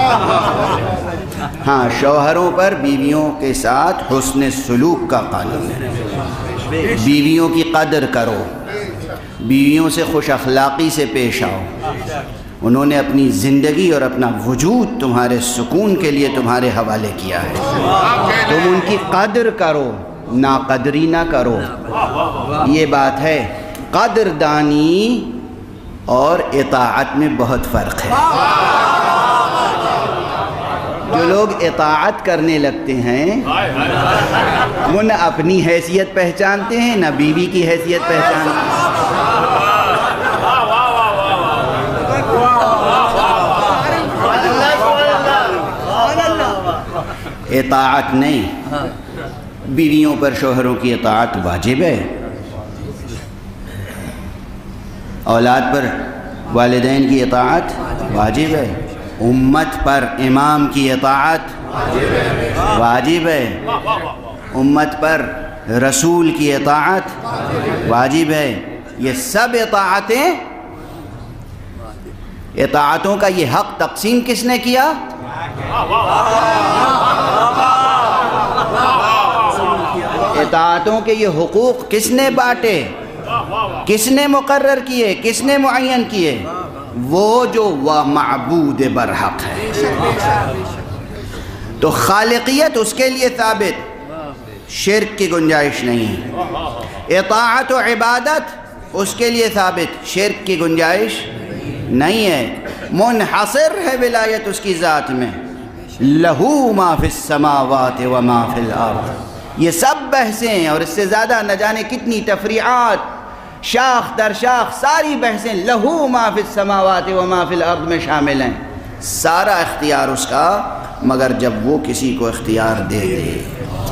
ہاں، شوہروں پر بیویوں کے ساتھ حسن سلوک کا قانون ہے، بیویوں کی قدر کرو، بیویوں سے خوش اخلاقی سے پیش آؤ، انہوں نے اپنی زندگی اور اپنا وجود تمہارے سکون کے لیے تمہارے حوالے کیا ہے، تم ان کی قدر کرو، ناقدری نہ کرو۔ یہ بات ہے، قدردانی اور اطاعت میں بہت فرق ہے۔ جو لوگ اطاعت کرنے لگتے ہیں وہ نہ اپنی حیثیت پہچانتے ہیں نہ بیوی کی حیثیت پہچانتے ہیں۔ اطاعت نہیں، بیویوں پر شوہروں کی اطاعت واجب ہے، اولاد پر والدین کی اطاعت واجب ہے، امت پر امام کی اطاعت واجب ہے، امت پر رسول کی اطاعت واجب ہے۔ یہ سب اطاعتوں کا یہ حق تقسیم کس نے کیا؟ اطاعتوں کے یہ حقوق کس نے بانٹے، کس نے مقرر کیے، کس نے معین کیے؟ وہ جو معبود برحق ہے۔ تو خالقیت اس کے لیے ثابت، شرک کی گنجائش نہیں۔ اطاعت و عبادت اس کے لیے ثابت، شرک کی گنجائش نہیں ہے۔ منحصر ہے ولایت اس کی ذات میں، لہو ما فی السماوات و ما فی الارض۔ یہ سب بحثیں اور اس سے زیادہ نہ جانے کتنی تفریعات، شاخ در شاخ ساری بحثیں لہو ما فی السماوات و ما فی الارض میں شامل ہیں۔ سارا اختیار اس کا، مگر جب وہ کسی کو اختیار دے دے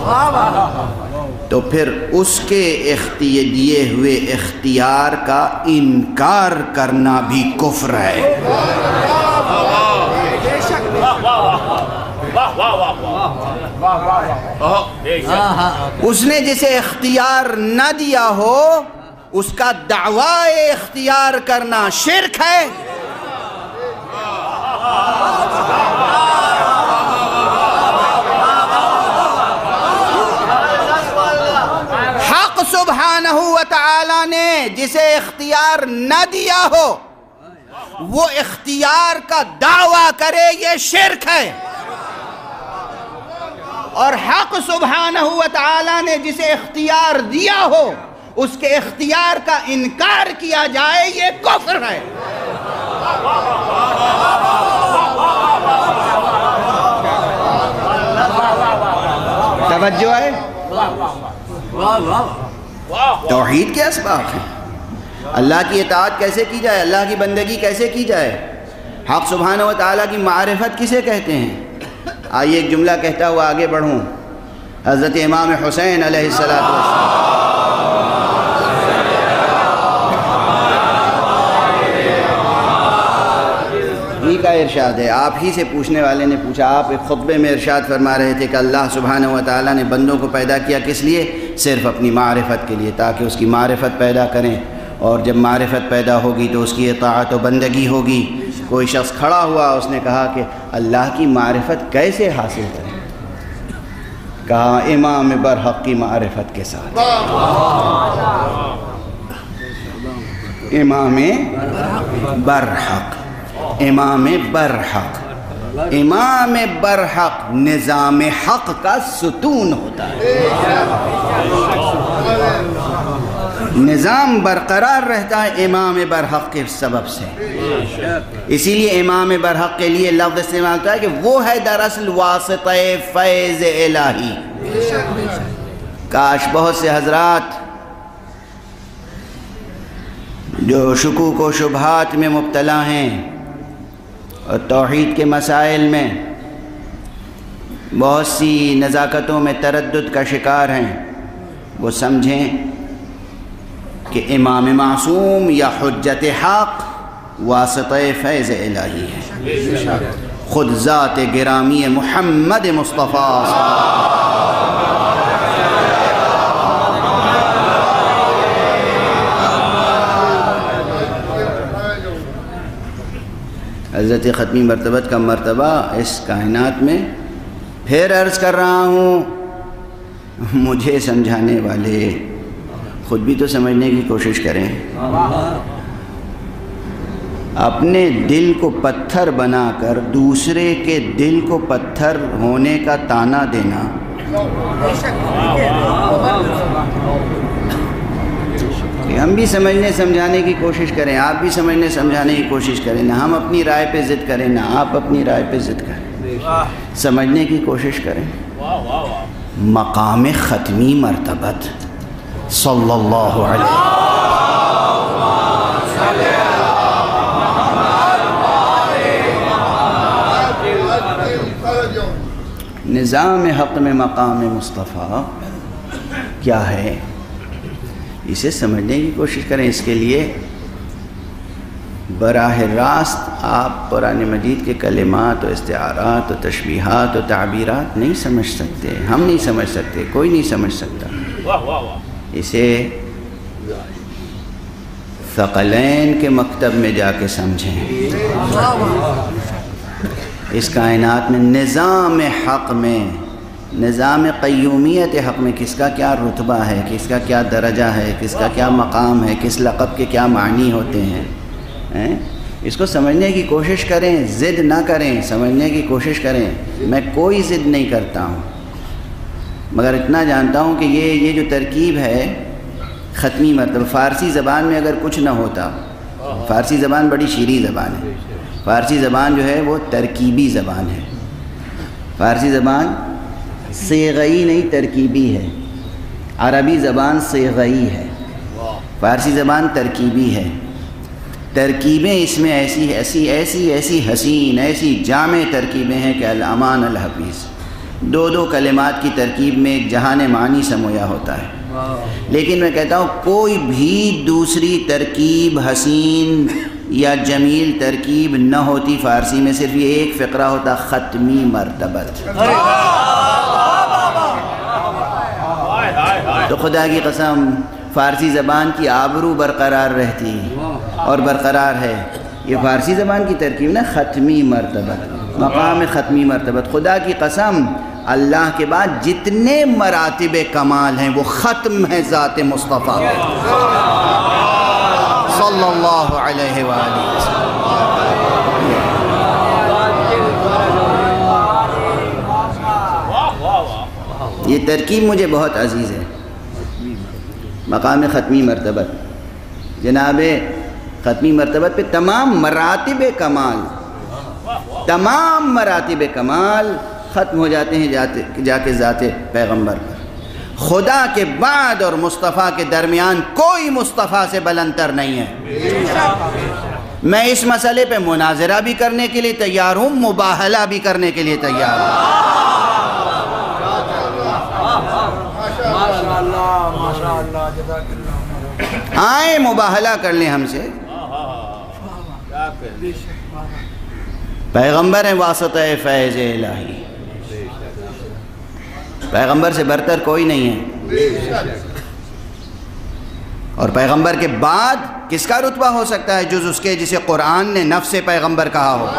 تو پھر اس کے دیے ہوئے اختیار کا انکار کرنا بھی کفر ہے۔ اس نے جسے اختیار نہ دیا ہو اس کا دعوی اختیار کرنا شرک ہے۔ حق سبحانہ و تعالی نے جسے اختیار نہ دیا ہو وہ اختیار کا دعویٰ کرے، یہ شرک ہے۔ اور حق سبحانہ و تعالی نے جسے اختیار دیا ہو اس کے اختیار کا انکار کیا جائے، یہ کفر ہے۔ توجہ ہے؟ توحید کے اسباق ہیں۔ اللہ کی اطاعت کیسے کی جائے، اللہ کی بندگی کیسے کی جائے، حق سبحانہ و تعالیٰ کی معرفت کسے کہتے ہیں؟ آئیے ایک جملہ کہتا ہوا آگے بڑھوں۔ حضرت امام حسین علیہ السلام ہی کا ارشاد ہے، آپ ہی سے پوچھنے والے نے پوچھا، آپ ایک خطبے میں ارشاد فرما رہے تھے کہ اللہ سبحانہ و تعالیٰ نے بندوں کو پیدا کیا کس لیے؟ صرف اپنی معرفت کے لیے، تاکہ اس کی معرفت پیدا کریں اور جب معرفت پیدا ہوگی تو اس کی اطاعت و بندگی ہوگی۔ کوئی شخص کھڑا ہوا، اس نے کہا کہ اللہ کی معرفت کیسے حاصل کریں؟ کہا امام برحق کی معرفت کے ساتھ۔ امام برحق، امام برحق، امام برحق نظام حق کا ستون ہوتا ہے۔ نظام برقرار رہتا ہے امام برحق کے سبب سے۔ اسی لیے امام برحق کے لیے لفظ استعمال ہوتا ہے کہ وہ ہے دراصل واسطہ فیض الہی۔ کاش بہت سے حضرات جو شکوک و شبہات میں مبتلا ہیں اور توحید کے مسائل میں بہت سی نزاکتوں میں تردد کا شکار ہیں، وہ سمجھیں کہ امام معصوم یا حجت حق واسطہ فیض الہی ہے، خود ذات گرامی محمد مصطفیٰ حضرت ختمی مرتبت کا مرتبہ اس کائنات میں پھر عرض کر رہا ہوں۔ مجھے سمجھانے والے خود بھی تو سمجھنے کی کوشش کریں۔ اپنے دل کو پتھر بنا کر دوسرے کے دل کو پتھر ہونے کا طعنہ دینا ہم بھی سمجھنے سمجھانے کی کوشش کریں، آپ بھی سمجھنے سمجھانے کی کوشش کریں، نہ ہم اپنی رائے پہ ضد کریں نہ آپ اپنی رائے پہ ضد کریں، سمجھنے کی کوشش کریں۔ مقام ختمی مرتبت صلی اللہ علیہ نظام حق میں مقام مصطفیٰ کیا ہے، اسے سمجھنے کی کوشش کریں۔ اس کے لیے براہ راست آپ قرآن مجید کے کلمات و استعارات و تشبیہات و تعبیرات نہیں سمجھ سکتے، ہم نہیں سمجھ سکتے، کوئی نہیں سمجھ سکتا۔ اسے ثقلین کے مکتب میں جا کے سمجھیں۔ اس کائنات میں نظام حق میں، نظام قیومیت حق میں کس کا کیا رتبہ ہے، کس کا کیا درجہ ہے، کس کا کیا مقام ہے، کس لقب کے کیا معنی ہوتے ہیں، اس کو سمجھنے کی کوشش کریں، ضد نہ کریں، سمجھنے کی کوشش کریں۔ میں کوئی ضد نہیں کرتا ہوں، مگر اتنا جانتا ہوں کہ یہ جو ترکیب ہے ختمی مرتبہ، فارسی زبان میں اگر کچھ نہ ہوتا، فارسی زبان بڑی شیریں زبان ہے، فارسی زبان جو ہے وہ ترکیبی زبان ہے، فارسی زبان صیغئی نہیں ترکیبی ہے، عربی زبان صیغئی ہے، فارسی زبان ترکیبی ہے۔ ترکیبیں اس میں ایسی حسین، ایسی جامع ترکیبیں ہیں کہ الامان الحفیظ، دو کلمات کی ترکیب میں ایک جہان معنی سمویا ہوتا ہے۔ لیکن میں کہتا ہوں کوئی بھی دوسری ترکیب حسین یا جمیل ترکیب نہ ہوتی فارسی میں، صرف یہ ایک فقرہ ہوتا ختمی مرتبت۔ تو خدا کی قسم فارسی زبان کی آبرو برقرار رہتی اور برقرار ہے۔ یہ فارسی زبان کی ترکیب نا ختمی مرتبت، مقام ختمی مرتبت۔ خدا کی قسم اللہ کے بعد جتنے مراتب کمال ہیں وہ ختم ہے ذات مصطفیٰ صلی اللہ علیہ وآلہ وسلم۔ یہ ترکیب مجھے بہت عزیز ہے، مقام ختمی مرتبت۔ جناب ختمی مرتبت پہ تمام مراتب کمال، تمام مراتب کمال ختم ہو جاتے ہیں جا کے ذات پیغمبر پر۔ خدا کے بعد اور مصطفیٰ کے درمیان کوئی مصطفیٰ سے بلندتر نہیں ہے۔ میں اس مسئلے پہ مناظرہ بھی کرنے کے لیے تیار ہوں، مباہلہ بھی کرنے کے لیے تیار ہوں۔ آئیں مباہلہ کر لیں ہم سے۔ پیغمبر ہیں واسطہ فیض الہی، پیغمبر سے برتر کوئی نہیں ہے۔ اور پیغمبر کے بعد کس کا رتبہ ہو سکتا ہے جز اس کے جسے قرآن نے نفس پیغمبر کہا ہو؟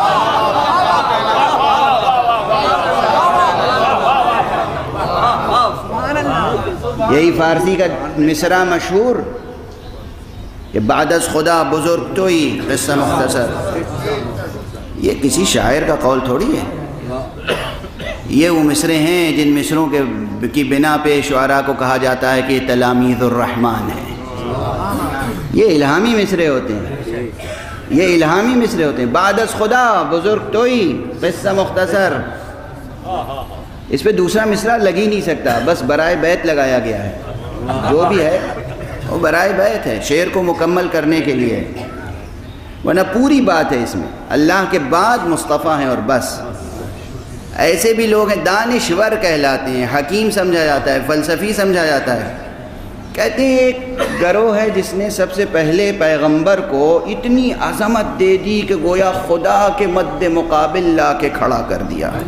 یہی فارسی کا مصرع مشہور کہ بعد از خدا بزرگ تو ہی قصہ مختصر، یہ کسی شاعر کا قول تھوڑی ہے، یہ وہ مصرے ہیں جن مصروں کی بنا پہ شعراء کو کہا جاتا ہے کہ تلامیذ الرحمن ہیں۔ یہ الہامی مصرے ہوتے ہیں، یہ الہامی مصرے ہوتے ہیں۔ بعد از خدا بزرگ تو ہی قصہ مختصر، اس پہ دوسرا مصرع لگ ہی نہیں سکتا، بس برائے بیت لگایا گیا ہے، جو بھی ہے وہ برائے بیت ہے، شعر کو مکمل کرنے کے لیے، ورنہ پوری بات ہے اس میں اللہ کے بعد مصطفیٰ ہیں اور بس۔ ایسے بھی لوگ ہیں دانشور کہلاتے ہیں، حکیم سمجھا جاتا ہے، فلسفی سمجھا جاتا ہے، کہتے ہیں ایک گروہ ہے جس نے سب سے پہلے پیغمبر کو اتنی عظمت دے دی کہ گویا خدا کے مد مقابل لا کے کھڑا کر دیا ہے۔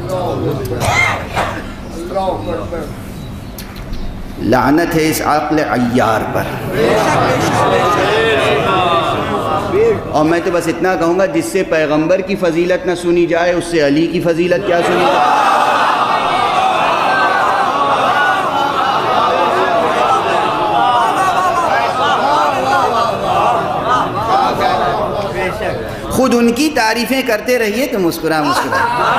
لعنت ہے اس عقل عیار پر۔ اور میں تو بس اتنا کہوں گا، جس سے پیغمبر کی فضیلت نہ سنی جائے اس سے علی کی فضیلت کیا سنی جائے؟ خود ان کی تعریفیں کرتے رہیے تو مسکرا مسکرا۔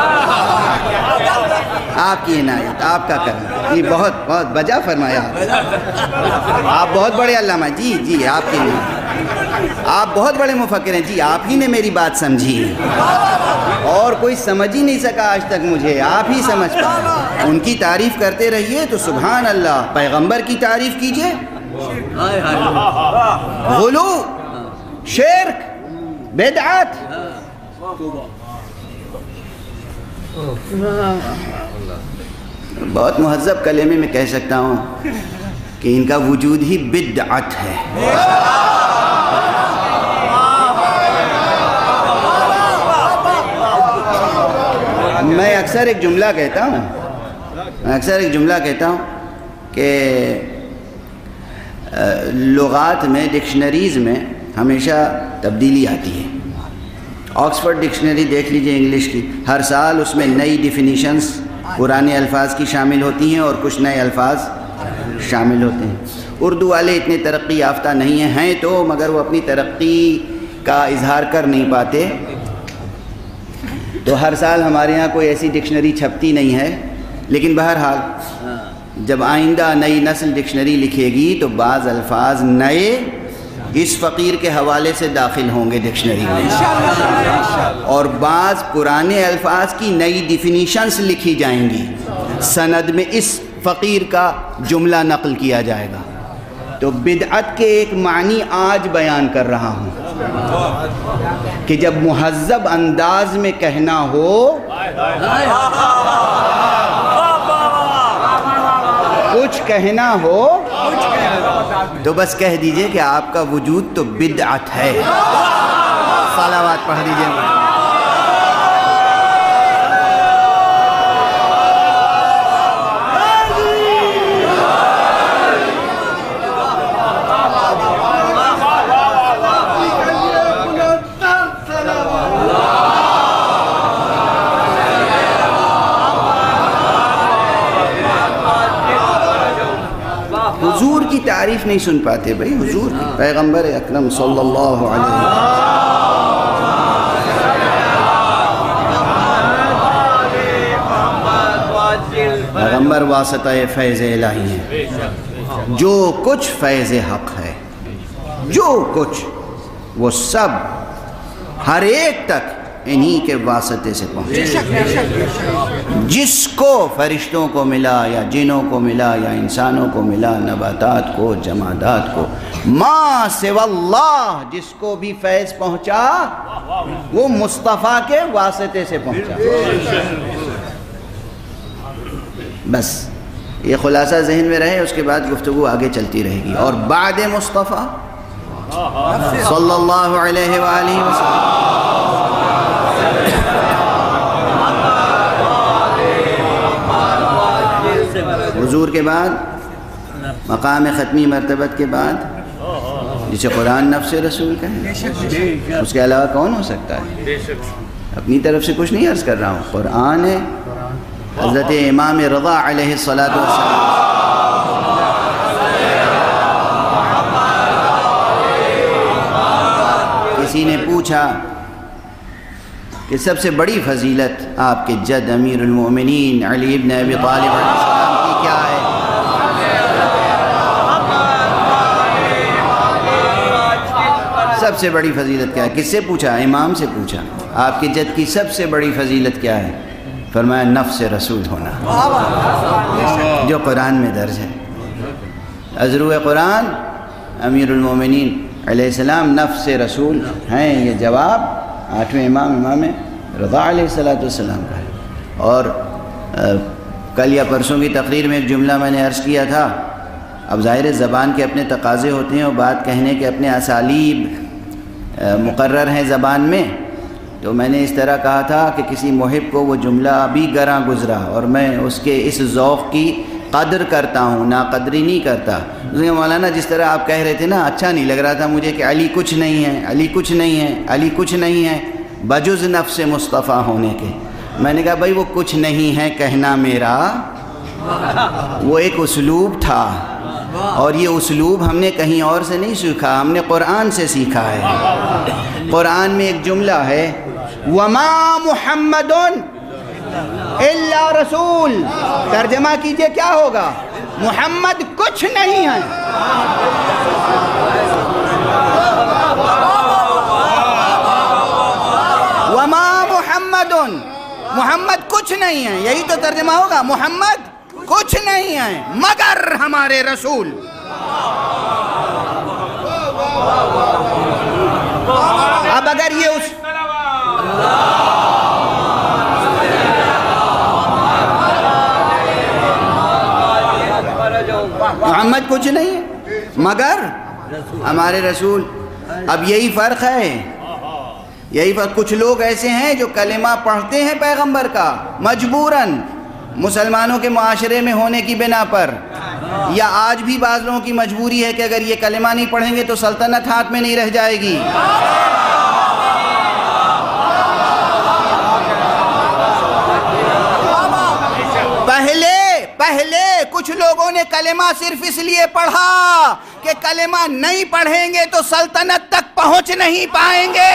آپ کی عنایت، آپ کا کرم، یہ بہت بہت بجا فرمایا آپ بہت بڑے علامہ، جی آپ کی عنایت، آپ بہت بڑے مفکر ہیں، جی آپ ہی نے میری بات سمجھی، اور کوئی سمجھ ہی نہیں سکا آج تک مجھے، آپ ہی سمجھ پائے۔ ان کی تعریف کرتے رہیے تو سبحان اللہ، پیغمبر کی تعریف کیجئے، غلو، شرک، بدعت، بہت مہذب کلمے میں کہہ سکتا ہوں کہ ان کا وجود ہی بدعت ہے۔ میں اکثر ایک جملہ کہتا ہوں کہ لغات میں، ڈکشنریز میں ہمیشہ تبدیلی آتی ہے۔ آکسفورڈ ڈکشنری دیکھ لیجئے انگلش کی، ہر سال اس میں نئی ڈیفینیشنز پرانے الفاظ کی شامل ہوتی ہیں اور کچھ نئے الفاظ شامل ہوتے ہیں۔ اردو والے اتنے ترقی یافتہ نہیں ہیں تو، مگر وہ اپنی ترقی کا اظہار کر نہیں پاتے، تو ہر سال ہمارے یہاں کوئی ایسی ڈکشنری چھپتی نہیں ہے۔ لیکن بہرحال جب آئندہ نئی نسل ڈکشنری لکھے گی تو بعض الفاظ نئے اس فقیر کے حوالے سے داخل ہوں گے ڈکشنری میں، اور بعض پرانے الفاظ کی نئی ڈیفینیشنز لکھی جائیں گی، سند میں اس فقیر کا جملہ نقل کیا جائے گا۔ تو بدعت کے ایک معنی آج بیان کر رہا ہوں کہ جب مہذب انداز میں کہنا ہو کچھ کہنا ہو تو بس کہہ دیجئے کہ آپ کا وجود تو بدعت ہے۔ صلوات پڑھ دیجئے۔ حضور کی تعریف نہیں سن پاتے بھائی، حضور کی، پیغمبر اکرم صلی اللہ علیہ وسلم، پیغمبر واسطہ فیض الہی ہے، جو کچھ فیض حق ہے، جو کچھ، وہ سب ہر ایک تک انہی کے واسطے سے پہنچے۔ جس کو فرشتوں کو ملا یا جنوں کو ملا یا انسانوں کو ملا، نباتات کو، جمادات کو، ما سوا اللہ جس کو بھی فیض پہنچا وہ مصطفیٰ کے واسطے سے پہنچا۔ بس یہ خلاصہ ذہن میں رہے، اس کے بعد گفتگو آگے چلتی رہے گی۔ اور بعد مصطفیٰ صلی اللہ علیہ وآلہ وسلم، حضور کے بعد، مقام ختمی مرتبت کے بعد جسے قرآن نفس رسول کہیں، اس کے علاوہ کون ہو سکتا ہے؟ اپنی طرف سے کچھ نہیں عرض کر رہا ہوں، قرآن ہے۔ حضرت امام رضا علیہ السلام کسی نے پوچھا کہ سب سے بڑی فضیلت آپ کے جد امیر المؤمنین علی ابن ابی طالب علیہ السلام کی کیا ہے؟ سب سے بڑی فضیلت کیا ہے؟ کس سے پوچھا؟ امام سے پوچھا، آپ کے جد کی سب سے بڑی فضیلت کیا ہے؟ فرمایا نفس رسول ہونا، جو قرآن میں درج ہے۔ ازرو قرآن امیر المومنین علیہ السلام نفس رسول ہیں، یہ جواب 8ویں امام رضا علیہ السلام کا ہے۔ اور کل یا پرسوں کی تقریر میں ایک جملہ میں نے عرض کیا تھا، اب ظاہر زبان کے اپنے تقاضے ہوتے ہیں اور بات کہنے کے اپنے اسالیب مقرر ہیں زبان میں، تو میں نے اس طرح کہا تھا کہ کسی محب کو وہ جملہ ابھی گراں گزرا اور میں اس کے اس ذوق کی قدر کرتا ہوں، ناقدری نہیں کرتا۔ مولانا جس طرح آپ کہہ رہے تھے نا، اچھا نہیں لگ رہا تھا مجھے کہ علی کچھ نہیں ہے، علی کچھ نہیں ہے، علی کچھ نہیں ہے بجز نفس مصطفیٰ ہونے کے۔ میں نے کہا بھائی وہ کچھ نہیں ہے کہنا میرا وہ ایک اسلوب تھا، اور یہ اسلوب ہم نے کہیں اور سے نہیں سیکھا، ہم نے قرآن سے سیکھا ہے۔ قرآن میں ایک جملہ ہے وَمَا مُحَمَّدٌ إِلَّا رَسُولٌ، ترجمہ کیجئے کیا ہوگا؟ محمد کچھ نہیں ہے۔ وَمَا مُحَمَّدٌ، محمد کچھ نہیں ہے، یہی تو ترجمہ ہوگا، محمد کچھ نہیں ہے مگر ہمارے رسول۔ اب اگر یہ اس محمد کچھ نہیں ہے مگر ہمارے رسول، اب یہی فرق ہے، یہی فرق۔ کچھ لوگ ایسے ہیں جو کلمہ پڑھتے ہیں پیغمبر کا مجبوراً، مسلمانوں کے معاشرے میں ہونے کی بنا پر، یا آج بھی بعض لوگوں کی مجبوری ہے کہ اگر یہ کلمہ نہیں پڑھیں گے تو سلطنت ہاتھ میں نہیں رہ جائے گی۔ پہلے کچھ لوگوں نے کلمہ صرف اس لیے پڑھا کہ کلمہ نہیں پڑھیں گے تو سلطنت تک پہنچ نہیں پائیں گے۔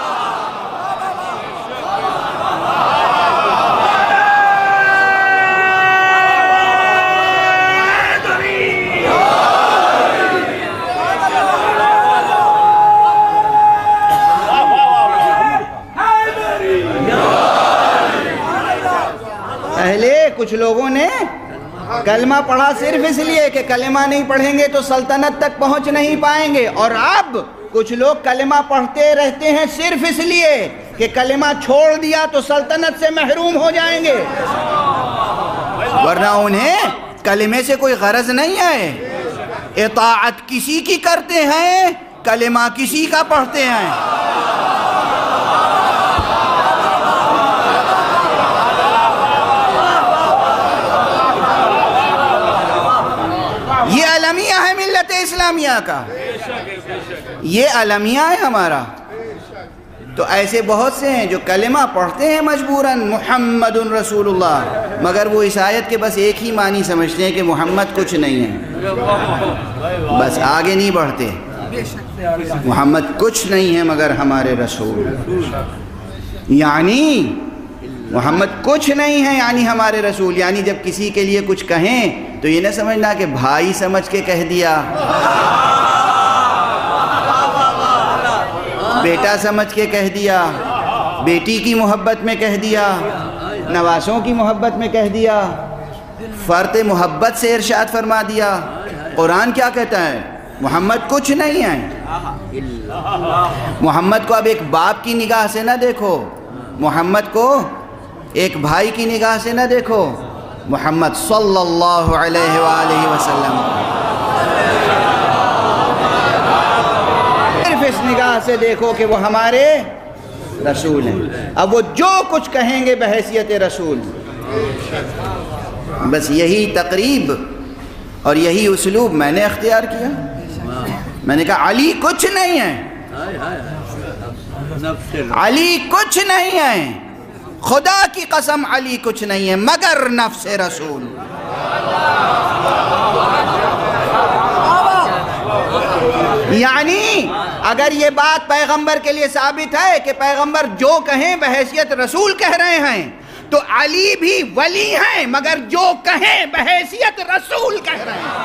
پہلے کچھ لوگوں نے کلمہ پڑھا صرف اس لیے کہ کلمہ نہیں پڑھیں گے تو سلطنت تک پہنچ نہیں پائیں گے، اور اب کچھ لوگ کلمہ پڑھتے رہتے ہیں صرف اس لیے کہ کلمہ چھوڑ دیا تو سلطنت سے محروم ہو جائیں گے، ورنہ انہیں کلمے سے کوئی غرض نہیں ہے۔ اطاعت کسی کی کرتے ہیں، کلمہ کسی کا پڑھتے ہیں۔ یہ المیہ ہے ملت اسلامیہ کا، یہ المیہ ہے ہمارا۔ تو ایسے بہت سے ہیں جو کلمہ پڑھتے ہیں مجبوراً محمد رسول اللہ، مگر وہ اس آیت کے بس ایک ہی معنی سمجھتے ہیں کہ محمد کچھ نہیں ہے، بس آگے نہیں بڑھتے۔ محمد کچھ نہیں ہے مگر ہمارے رسول، یعنی محمد کچھ نہیں ہے یعنی ہمارے رسول، یعنی جب کسی کے لیے کچھ کہیں تو یہ نہ سمجھنا کہ بھائی سمجھ کے کہہ دیا، بیٹا سمجھ کے کہہ دیا، بیٹی کی محبت میں کہہ دیا، نواسوں کی محبت میں کہہ دیا، فرط محبت سے ارشاد فرما دیا۔ قرآن کیا کہتا ہے؟ محمد کچھ نہیں ہے۔ محمد کو اب ایک باپ کی نگاہ سے نہ دیکھو، محمد کو ایک بھائی کی نگاہ سے نہ دیکھو، محمد صلی اللہ علیہ وآلہ وسلم صرف اس نگاہ سے دیکھو کہ وہ ہمارے رسول ہیں۔ اب وہ جو کچھ کہیں گے بحیثیت رسول، بس یہی تقریب اور یہی اسلوب میں نے اختیار کیا، میں نے کہا علی کچھ نہیں ہے، علی کچھ نہیں ہے، خدا کی قسم علی کچھ نہیں ہے مگر نفس رسول۔ یعنی اگر یہ بات پیغمبر کے لیے ثابت ہے کہ پیغمبر جو کہیں بحیثیت رسول کہہ رہے ہیں، تو علی بھی ولی ہیں مگر جو کہیں بحیثیت رسول کہہ رہے ہیں۔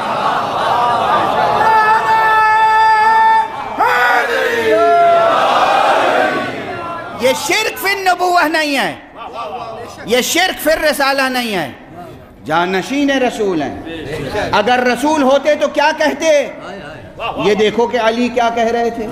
یہ شرک فی النبوہ نہیں ہے، یہ شرک فی الرسالہ نہیں ہے، جانشین رسول ہیں۔ اگر رسول ہوتے تو کیا کہتے؟ یہ دیکھو کہ علی کیا کہہ رہے تھے۔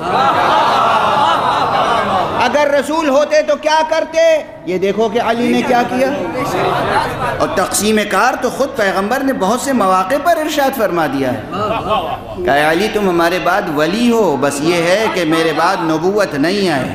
اگر رسول ہوتے تو کیا کرتے؟ یہ دیکھو کہ علی نے کیا کیا۔ اور تقسیم کار تو خود پیغمبر نے بہت سے مواقع پر ارشاد فرما دیا ہے کہ علی تم ہمارے بعد ولی ہو، بس یہ ہے کہ میرے بعد نبوت نہیں ہے۔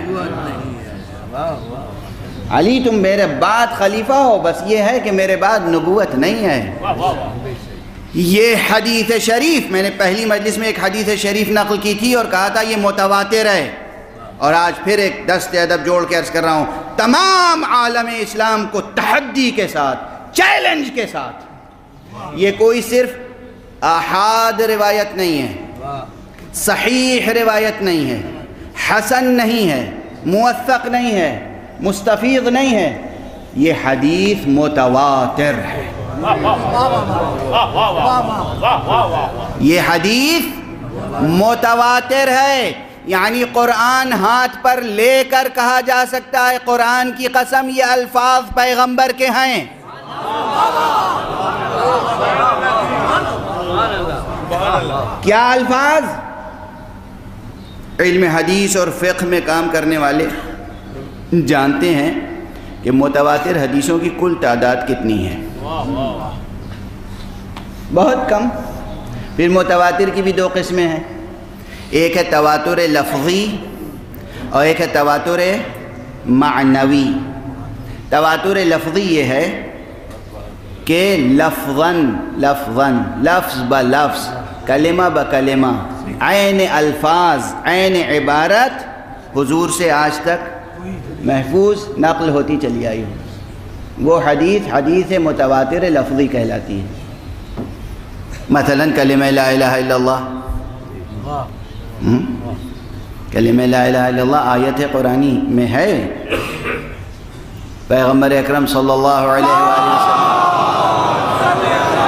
علی تم میرے بعد خلیفہ ہو، بس یہ ہے کہ میرے بعد نبوت نہیں ہے۔ یہ حدیث شریف میں نے پہلی مجلس میں ایک حدیث شریف نقل کی تھی اور کہا تھا یہ متواتر ہے، اور آج پھر ایک دست ادب جوڑ کے عرض کر رہا ہوں، تمام عالم اسلام کو تحدی کے ساتھ، چیلنج کے ساتھ، یہ کوئی صرف احاد روایت نہیں ہے، صحیح روایت نہیں ہے، حسن نہیں ہے، موثق نہیں ہے، مستفیض نہیں ہے، یہ حدیث متواتر ہے۔ یہ حدیث متواتر ہے، یعنی قرآن ہاتھ پر لے کر کہا جا سکتا ہے قرآن کی قسم یہ الفاظ پیغمبر کے ہیں۔ کیا الفاظ؟ علم حدیث اور فقہ میں کام کرنے والے جانتے ہیں کہ متواتر حدیثوں کی کل تعداد کتنی ہے؟ بہت کم۔ پھر متواتر کی بھی دو قسمیں ہیں، ایک ہے تواتر لفظی اور ایک ہے تواتر معنوی۔ تواتر لفظی یہ ہے کہ لفظ بلفظ، کلمہ بکلمہ، عین الفاظ، عین عبارت حضور سے آج تک محفوظ نقل ہوتی چلی آئی ہو، وہ حدیث متواتر لفظی کہلاتی ہے۔ مثلا کلمہ لا الہ الا اللہ، کلمہ لا الہ الا اللہ آیت قرآنی میں ہے، پیغمبر اکرم صلی اللہ علیہ وآلہ وسلم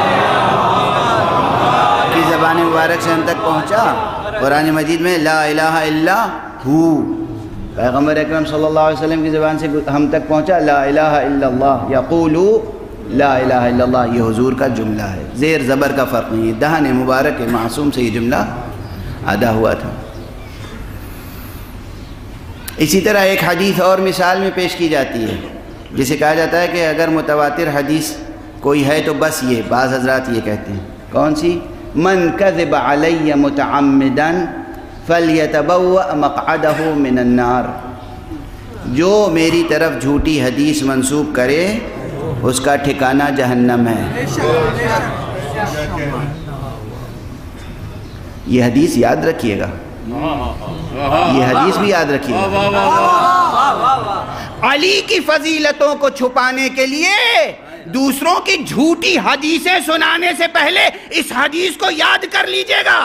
کی زبان مبارک سے ہم تک پہنچا۔ قرآن مجید میں لا الہ الا ہو، پیغمبر اکرم صلی اللہ علیہ وسلم کی زبان سے ہم تک پہنچا لا الہ الا اللہ، یقولو لا الہ الا اللہ، یہ حضور کا جملہ ہے، زیر زبر کا فرق نہیں ہے، دہن مبارک معصوم سے یہ جملہ ادا ہوا تھا۔ اسی طرح ایک حدیث اور مثال میں پیش کی جاتی ہے، جسے کہا جاتا ہے کہ اگر متواتر حدیث کوئی ہے تو بس یہ، بعض حضرات یہ کہتے ہیں، کون سی؟ من کذب علی متعمدا فلیتبوأ مقعدہ من النار، جو میری طرف جھوٹی حدیث منسوب کرے اس کا ٹھکانہ جہنم ہے۔ یہ حدیث یاد رکھیے گا، یہ حدیث بھی یاد رکھیے گا۔ علی کی فضیلتوں کو چھپانے کے لیے دوسروں کی جھوٹی حدیثیں سنانے سے پہلے اس حدیث کو یاد کر لیجئے گا۔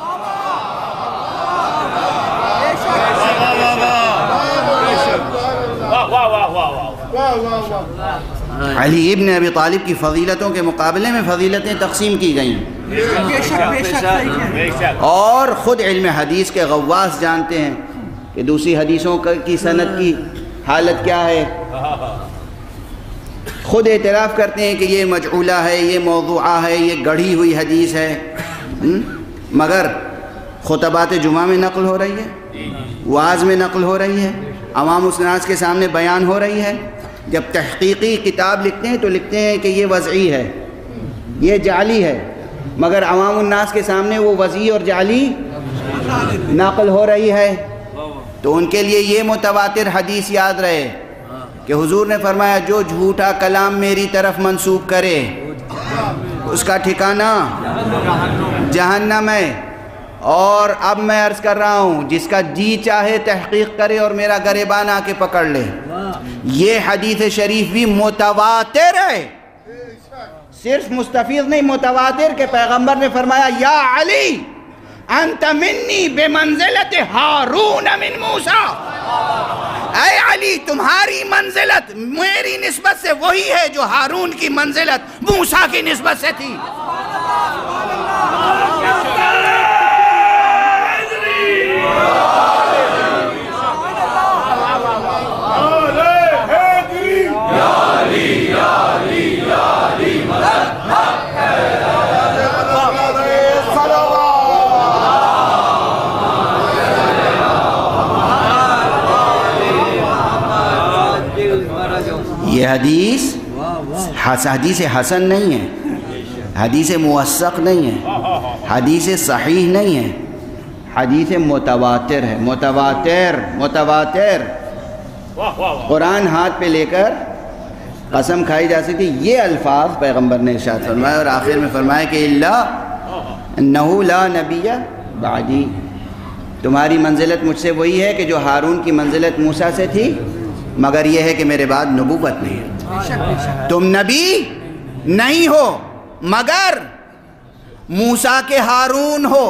علی ابن ابی طالب کی فضیلتوں کے مقابلے میں فضیلتیں تقسیم کی گئیں، اور خود علم حدیث کے غواص جانتے ہیں کہ دوسری حدیثوں کی سند کی حالت کیا ہے، خود اعتراف کرتے ہیں کہ یہ مجعولہ ہے، یہ موضوعہ ہے، یہ گڑھی ہوئی حدیث ہے، مگر خطبات جمعہ میں نقل ہو رہی ہے، وعظ میں نقل ہو رہی ہے، عوام الناس کے سامنے بیان ہو رہی ہے۔ جب تحقیقی کتاب لکھتے ہیں تو لکھتے ہیں کہ یہ وضعی ہے، یہ جعلی ہے، مگر عوام الناس کے سامنے وہ وضعی اور جعلی نقل ہو رہی ہے، تو ان کے لیے یہ متواتر حدیث یاد رہے کہ حضور نے فرمایا جو جھوٹا کلام میری طرف منسوب کرے اس کا ٹھکانہ جہنم ہے، اور اب میں عرض کر رہا ہوں، جس کا جی چاہے تحقیق کرے اور میرا گریبان آ کے پکڑ لے، یہ حدیث شریف بھی متواتر ہے، صرف مستفیض نہیں، متواتر، کہ پیغمبر نے فرمایا یا علی انت منی بمنزلت ہارون من موسیٰ، اے علی تمہاری منزلت میری نسبت سے وہی ہے جو ہارون کی منزلت موسیٰ کی نسبت سے تھی۔ یہ حدیث حسن نہیں ہے، حدیث موثق نہیں ہے، حدیث صحیح نہیں ہے، حدیث متواتر ہے، متواتر قرآن ہاتھ پہ لے کر قسم کھائی جا سکتی۔ یہ الفاظ پیغمبر نے ارشاد فرمایا، اور آخر میں فرمایا کہ اللہ انہ لا نبی بعدی، تمہاری منزلت مجھ سے وہی ہے کہ جو ہارون کی منزلت موسیٰ سے تھی، مگر یہ ہے کہ میرے بعد نبوت نہیں ہے، تم نبی نہیں ہو مگر موسیٰ کے ہارون ہو۔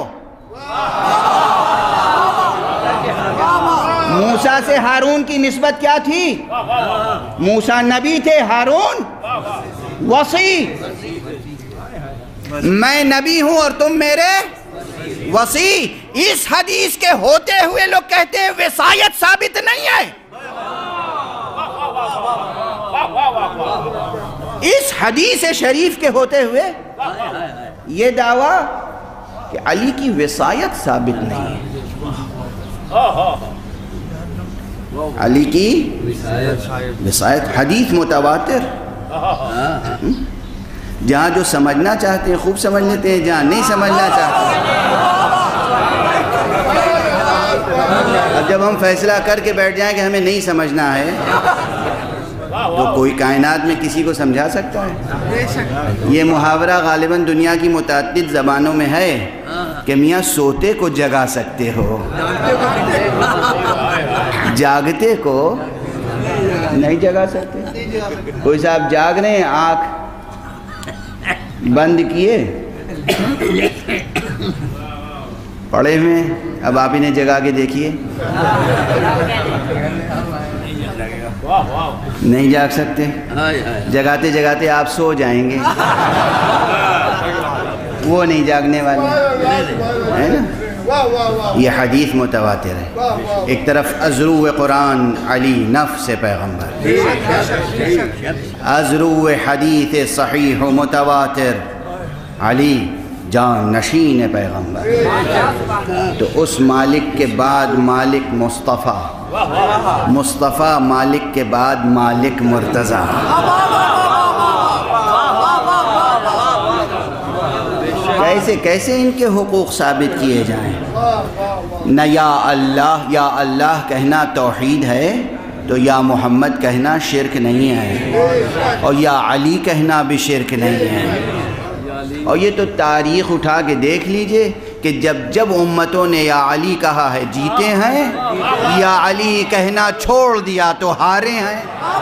موسیٰ سے ہارون کی نسبت کیا تھی؟ موسیٰ نبی تھے، ہارون وصی، میں نبی ہوں اور تم میرے وصی۔ اس حدیث کے ہوتے ہوئے لوگ کہتے ہیں وصایت ثابت نہیں ہے، اس حدیث شریف کے ہوتے ہوئے یہ دعویٰ کہ علی کی وصایت ثابت نہیں ہے، علی کی وصایت حدیث متواتر، جہاں جو سمجھنا چاہتے ہیں خوب سمجھ لیتے ہیں، جہاں نہیں سمجھنا چاہتے اب جب ہم فیصلہ کر کے بیٹھ جائیں کہ ہمیں نہیں سمجھنا ہے تو کوئی کائنات میں کسی کو سمجھا سکتا ہے؟ یہ محاورہ غالباً دنیا کی متعدد زبانوں میں ہے کہ میاں سوتے کو جگا سکتے ہو، جاگتے کو نہیں جگا سکتے۔ کوئی صاحب جاگ رہے ہیں، آنکھ بند کیے پڑے ہوئے، اب آپ انہیں جگا کے دیکھیے، نہیں جاگ سکتے، جگاتے جگاتے آپ سو جائیں گے، وہ نہیں جاگنے والے ہے نا۔ یہ حدیث متواتر ہے، ایک طرف ازرو قرآن علی نفس پیغمبر، ازرو حدیث صحیح و متواتر علی جان نشین پیغمبر، تو اس مالک کے بعد مالک مصطفیٰ، مصطفیٰ مالک کے بعد مالک مرتضیٰ۔ کیسے ان کے حقوق ثابت کیے جائیں؟ نہ یا اللہ کہنا توحید ہے تو یا محمد کہنا شرک نہیں ہے، اور یا علی کہنا بھی شرک نہیں ہے۔ اور یہ تو تاریخ اٹھا کے دیکھ لیجئے کہ جب امتوں نے یا علی کہا ہے جیتے ہیں، یا علی کہنا چھوڑ دیا تو ہارے ہیں۔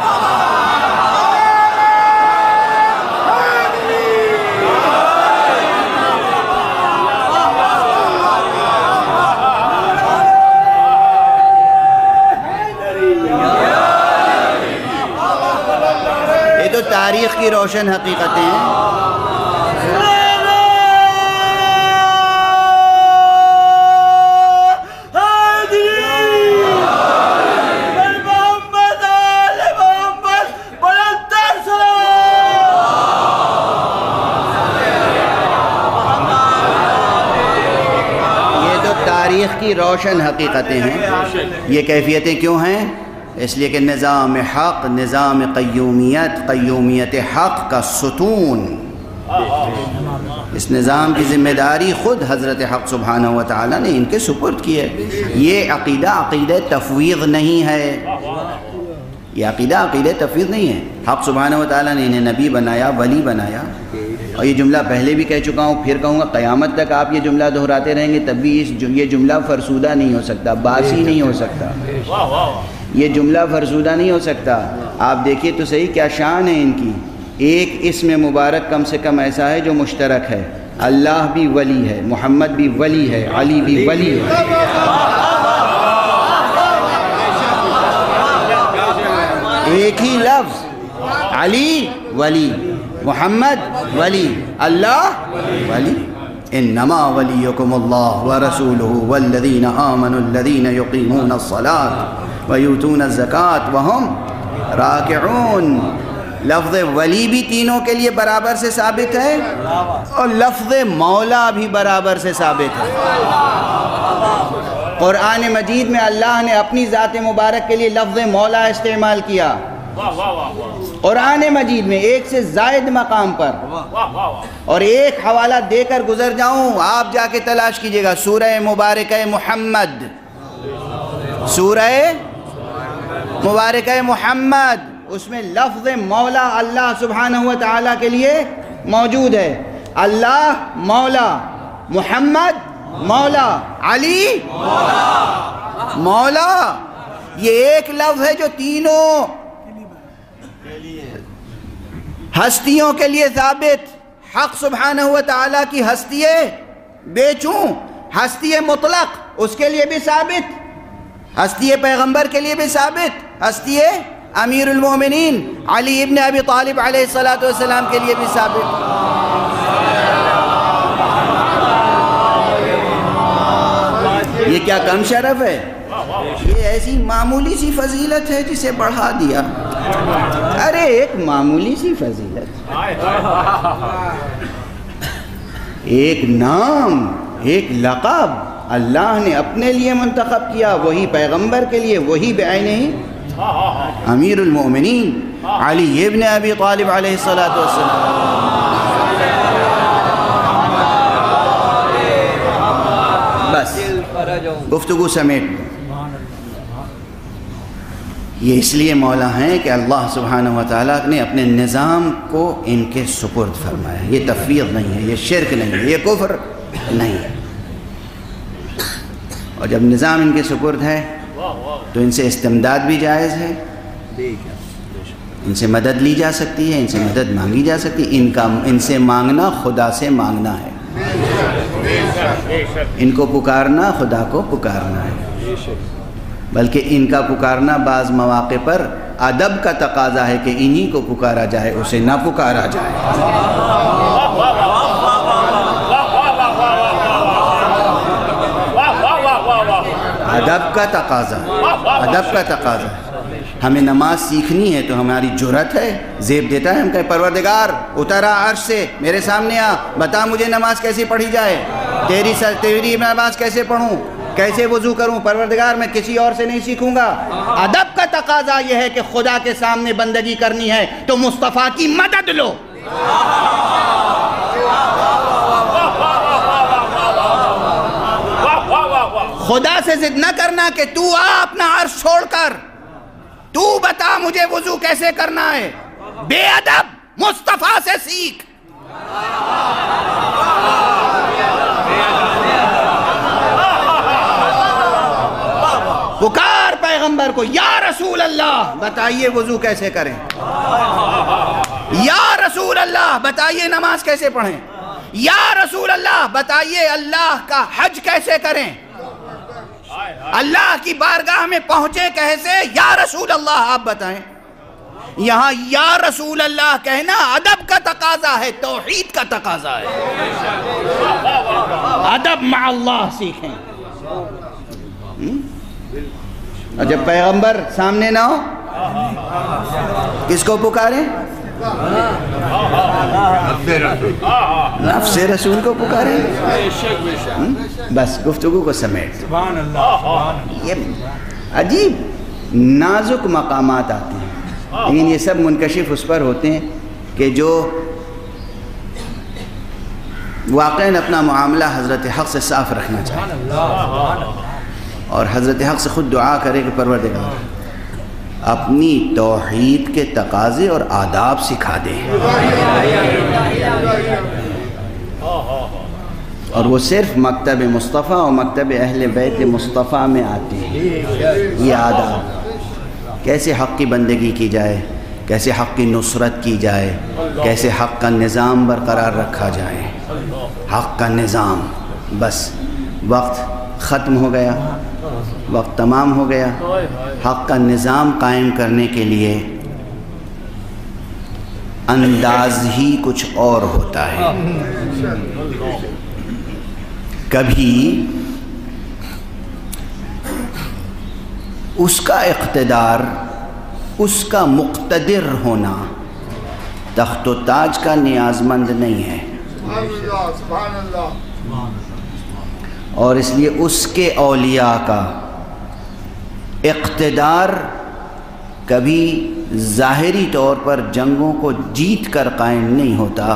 یہ تو تاریخ کی روشن حقیقتیں ہیں۔ کی روشن حقیقتیں ہیں۔ یہ کیفیتیں کیوں ہیں؟ اس لیے کہ نظام حق، نظام قیومیت حق کا ستون، اس نظام کی ذمہ داری خود حضرت حق سبحانہ و تعالیٰ نے ان کے سپرد کی ہے۔ یہ عقیدہ تفویض نہیں ہے، یہ عقیدہ تفویض نہیں ہے۔ حق سبحانہ و تعالیٰ نے انہیں نبی بنایا، ولی بنایا، اور یہ جملہ پہلے بھی کہہ چکا ہوں، پھر کہوں گا، قیامت تک آپ یہ جملہ دہراتے رہیں گے تب بھی یہ جملہ فرسودہ نہیں ہو سکتا، باسی نہیں ہو سکتا، یہ جملہ فرسودہ نہیں ہو سکتا۔ آپ دیکھیے تو صحیح کیا شان ہے ان کی، ایک اسم مبارک کم سے کم ایسا ہے جو مشترک ہے، اللہ بھی ولی ہے، محمد بھی ولی ہے، علی بھی ولی ہے۔ ایک ہی لفظ، علی ولی، محمد ولی، اللہ ولی۔ انما ولیکم اللہ ورسولہ والذین آمنوا الذین یقیمون الصلاة ویؤتون الزکاة وہم راکعون۔ لفظ ولی بھی تینوں کے لیے برابر سے ثابت ہے اور لفظ مولا بھی برابر سے ثابت ہے۔ قرآن مجید میں اللہ نے اپنی ذات مبارک کے لیے لفظ مولا استعمال کیا، قرآن مجید میں ایک سے زائد مقام پر، اور ایک حوالہ دے کر گزر جاؤں، آپ جا کے تلاش کیجئے گا، سورہ مبارکہ محمد، سورہ مبارکہ محمد، اس میں لفظ مولا اللہ سبحانہ و تعالیٰ کے لیے موجود ہے۔ اللہ مولا، محمد مولا، علی مولا۔ یہ ایک لفظ ہے جو تینوں ہستیوں کے لیے ثابت، حق سبحانہ و تعالیٰ کی ہستی بے چوں، ہستی مطلق اس کے لیے بھی ثابت، ہستی پیغمبر کے لیے بھی ثابت، ہستی امیر المومنین علی ابن ابی طالب علیہ السلام کے لیے بھی ثابت۔ یہ کیا کم شرف ہے؟ یہ ایسی معمولی سی فضیلت ہے جسے بڑھا دیا۔ ارے ایک معمولی سی فضیلت، ایک نام، ایک لقب اللہ نے اپنے لیے منتخب کیا، وہی پیغمبر کے لیے، وہی بعینہ ہی امیر المؤمنین علی ابن ابی طالب علیہ السلام۔ بس گفتگو سمیٹ، یہ اس لیے مولا ہیں کہ اللہ سبحانہ و تعالیٰ نے اپنے نظام کو ان کے سپرد فرمایا۔ یہ تفویض نہیں ہے، یہ شرک نہیں ہے، یہ کفر نہیں ہے۔ اور جب نظام ان کے سپرد ہے تو ان سے استمداد بھی جائز ہے، ان سے مدد لی جا سکتی ہے، ان سے مدد مانگی جا سکتی ہے۔ ان سے مانگنا خدا سے مانگنا ہے، ان کو پکارنا خدا کو پکارنا ہے، بلکہ ان کا پکارنا بعض مواقع پر ادب کا تقاضا ہے کہ انہی کو پکارا جائے، اسے نہ پکارا جائے۔ ادب کا تقاضا، ادب کا تقاضا۔ ہمیں نماز سیکھنی ہے تو ہماری جرأت ہے، زیب دیتا ہے، ہم کہیں پروردگار اترا عرش سے، میرے سامنے آ، بتا مجھے نماز کیسے پڑھی جائے، تیری نماز کیسے پڑھوں، کیسے وضو کروں، پروردگار میں کسی اور سے نہیں سیکھوں گا۔ ادب کا تقاضا یہ ہے کہ خدا کے سامنے بندگی کرنی ہے تو مصطفیٰ کی مدد لو۔ خدا سے ضد نہ کرنا کہ تو آ اپنا عرش چھوڑ کر، تو بتا مجھے وضو کیسے کرنا ہے، بے ادب مصطفیٰ سے سیکھ۔ پکار پیغمبر کو، یا رسول اللہ بتائیے وضو کیسے کریں، یا رسول اللہ بتائیے نماز کیسے پڑھیں، یا رسول اللہ بتائیے اللہ کا حج کیسے کریں، اللہ کی بارگاہ میں پہنچے کیسے، یا رسول اللہ آپ بتائیں۔ یہاں یا رسول اللہ کہنا ادب کا تقاضا ہے، توحید کا تقاضا ہے۔ ادب مع اللہ سیکھیں۔ اور جب پیغمبر سامنے نہ ہو کس کو پکاریں؟ نفس رسول کو پکاریں۔ بس گفتگو کو سمیٹ، یہ عجیب نازک مقامات آتے ہیں، لیکن یہ سب منکشف اس پر ہوتے ہیں کہ جو واقعاً اپنا معاملہ حضرت حق سے صاف رکھنا چاہے اور حضرت حق سے خود دعا کرے کہ پروردگار اپنی توحید کے تقاضے اور آداب سکھا دے، اور وہ صرف مکتب مصطفیٰ اور مکتب اہل بیت مصطفیٰ میں آتے ہیں۔ یہ آداب، کیسے حق کی بندگی کی جائے، کیسے حق کی نصرت کی جائے، کیسے حق کا نظام برقرار رکھا جائے۔ حق کا نظام، بس وقت ختم ہو گیا، وقت تمام ہو گیا۔ حق کا نظام قائم کرنے کے لیے انداز ہی کچھ اور ہوتا ہے۔ کبھی اس کا اقتدار، اس کا مقتدر ہونا تخت و تاج کا نیازمند نہیں ہے، اور اس لیے اس کے اولیاء کا اقتدار کبھی ظاہری طور پر جنگوں کو جیت کر قائم نہیں ہوتا،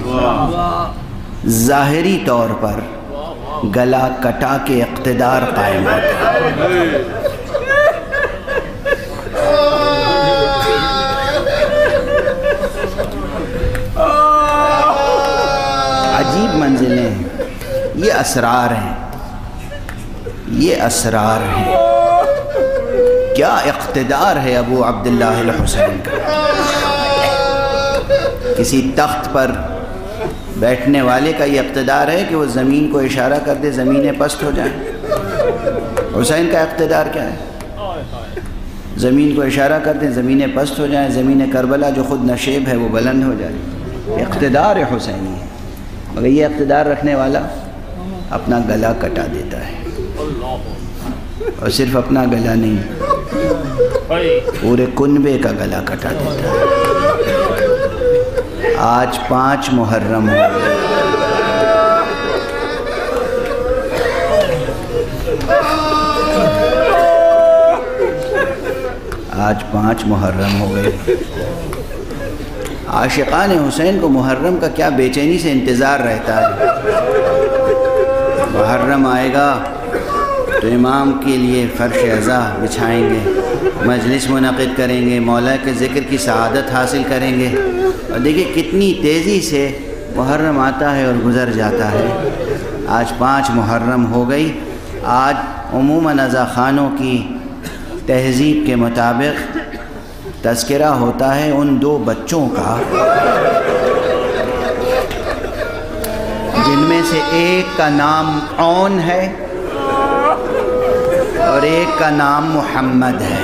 ظاہری طور پر گلا کٹا کے اقتدار قائم ہوتا ہے۔ عجیب منزلیں ہیں، یہ اسرار ہیں، یہ اسرار ہیں۔ کیا اقتدار ہے ابو عبداللہ الحسین کا! کسی تخت پر بیٹھنے والے کا یہ اقتدار ہے کہ وہ زمین کو اشارہ کر دے، زمینیں پست ہو جائیں۔ حسین کا اقتدار کیا ہے؟ زمین کو اشارہ کر دیں، زمینیں پست ہو جائیں، زمین کربلا جو خود نشیب ہے وہ بلند ہو جائے۔ اقتدار حسینی ہے، مگر یہ اقتدار رکھنے والا اپنا گلا کٹا دیتا ہے، اور صرف اپنا گلا نہیں، پورے کنبے کا گلا کٹا دیتا ہے۔ آج 5 محرم ہو گئے، آج 5 محرم ہو گئے۔ عاشقان حسین کو محرم کا کیا بے چینی سے انتظار رہتا ہے۔ محرم آئے گا تو امام کے لیے فرش عزا بچھائیں گے، مجلس منعقد کریں گے، مولا کے ذکر کی سعادت حاصل کریں گے، اور دیکھیں کتنی تیزی سے محرم آتا ہے اور گزر جاتا ہے۔ آج 5 محرم ہو گئی۔ آج عموماً عزاخانوں کی تہذیب کے مطابق تذکرہ ہوتا ہے ان 2 بچوں کا جن میں سے ایک کا نام عون ہے اور ایک کا نام محمد ہے۔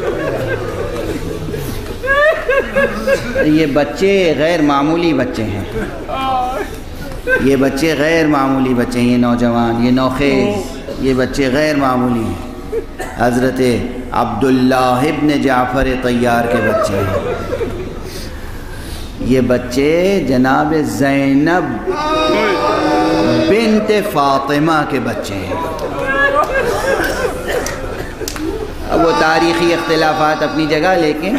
یہ بچے غیر معمولی بچے ہیں، یہ بچے غیر معمولی بچے ہیں، یہ نوجوان، یہ نوخیز، یہ بچے غیر معمولی ہیں۔ حضرت عبداللہ ابن جعفر طیار کے بچے ہیں۔ یہ بچے جناب زینب بنت فاطمہ کے بچے ہیں۔ اب وہ تاریخی اختلافات اپنی جگہ، لیکن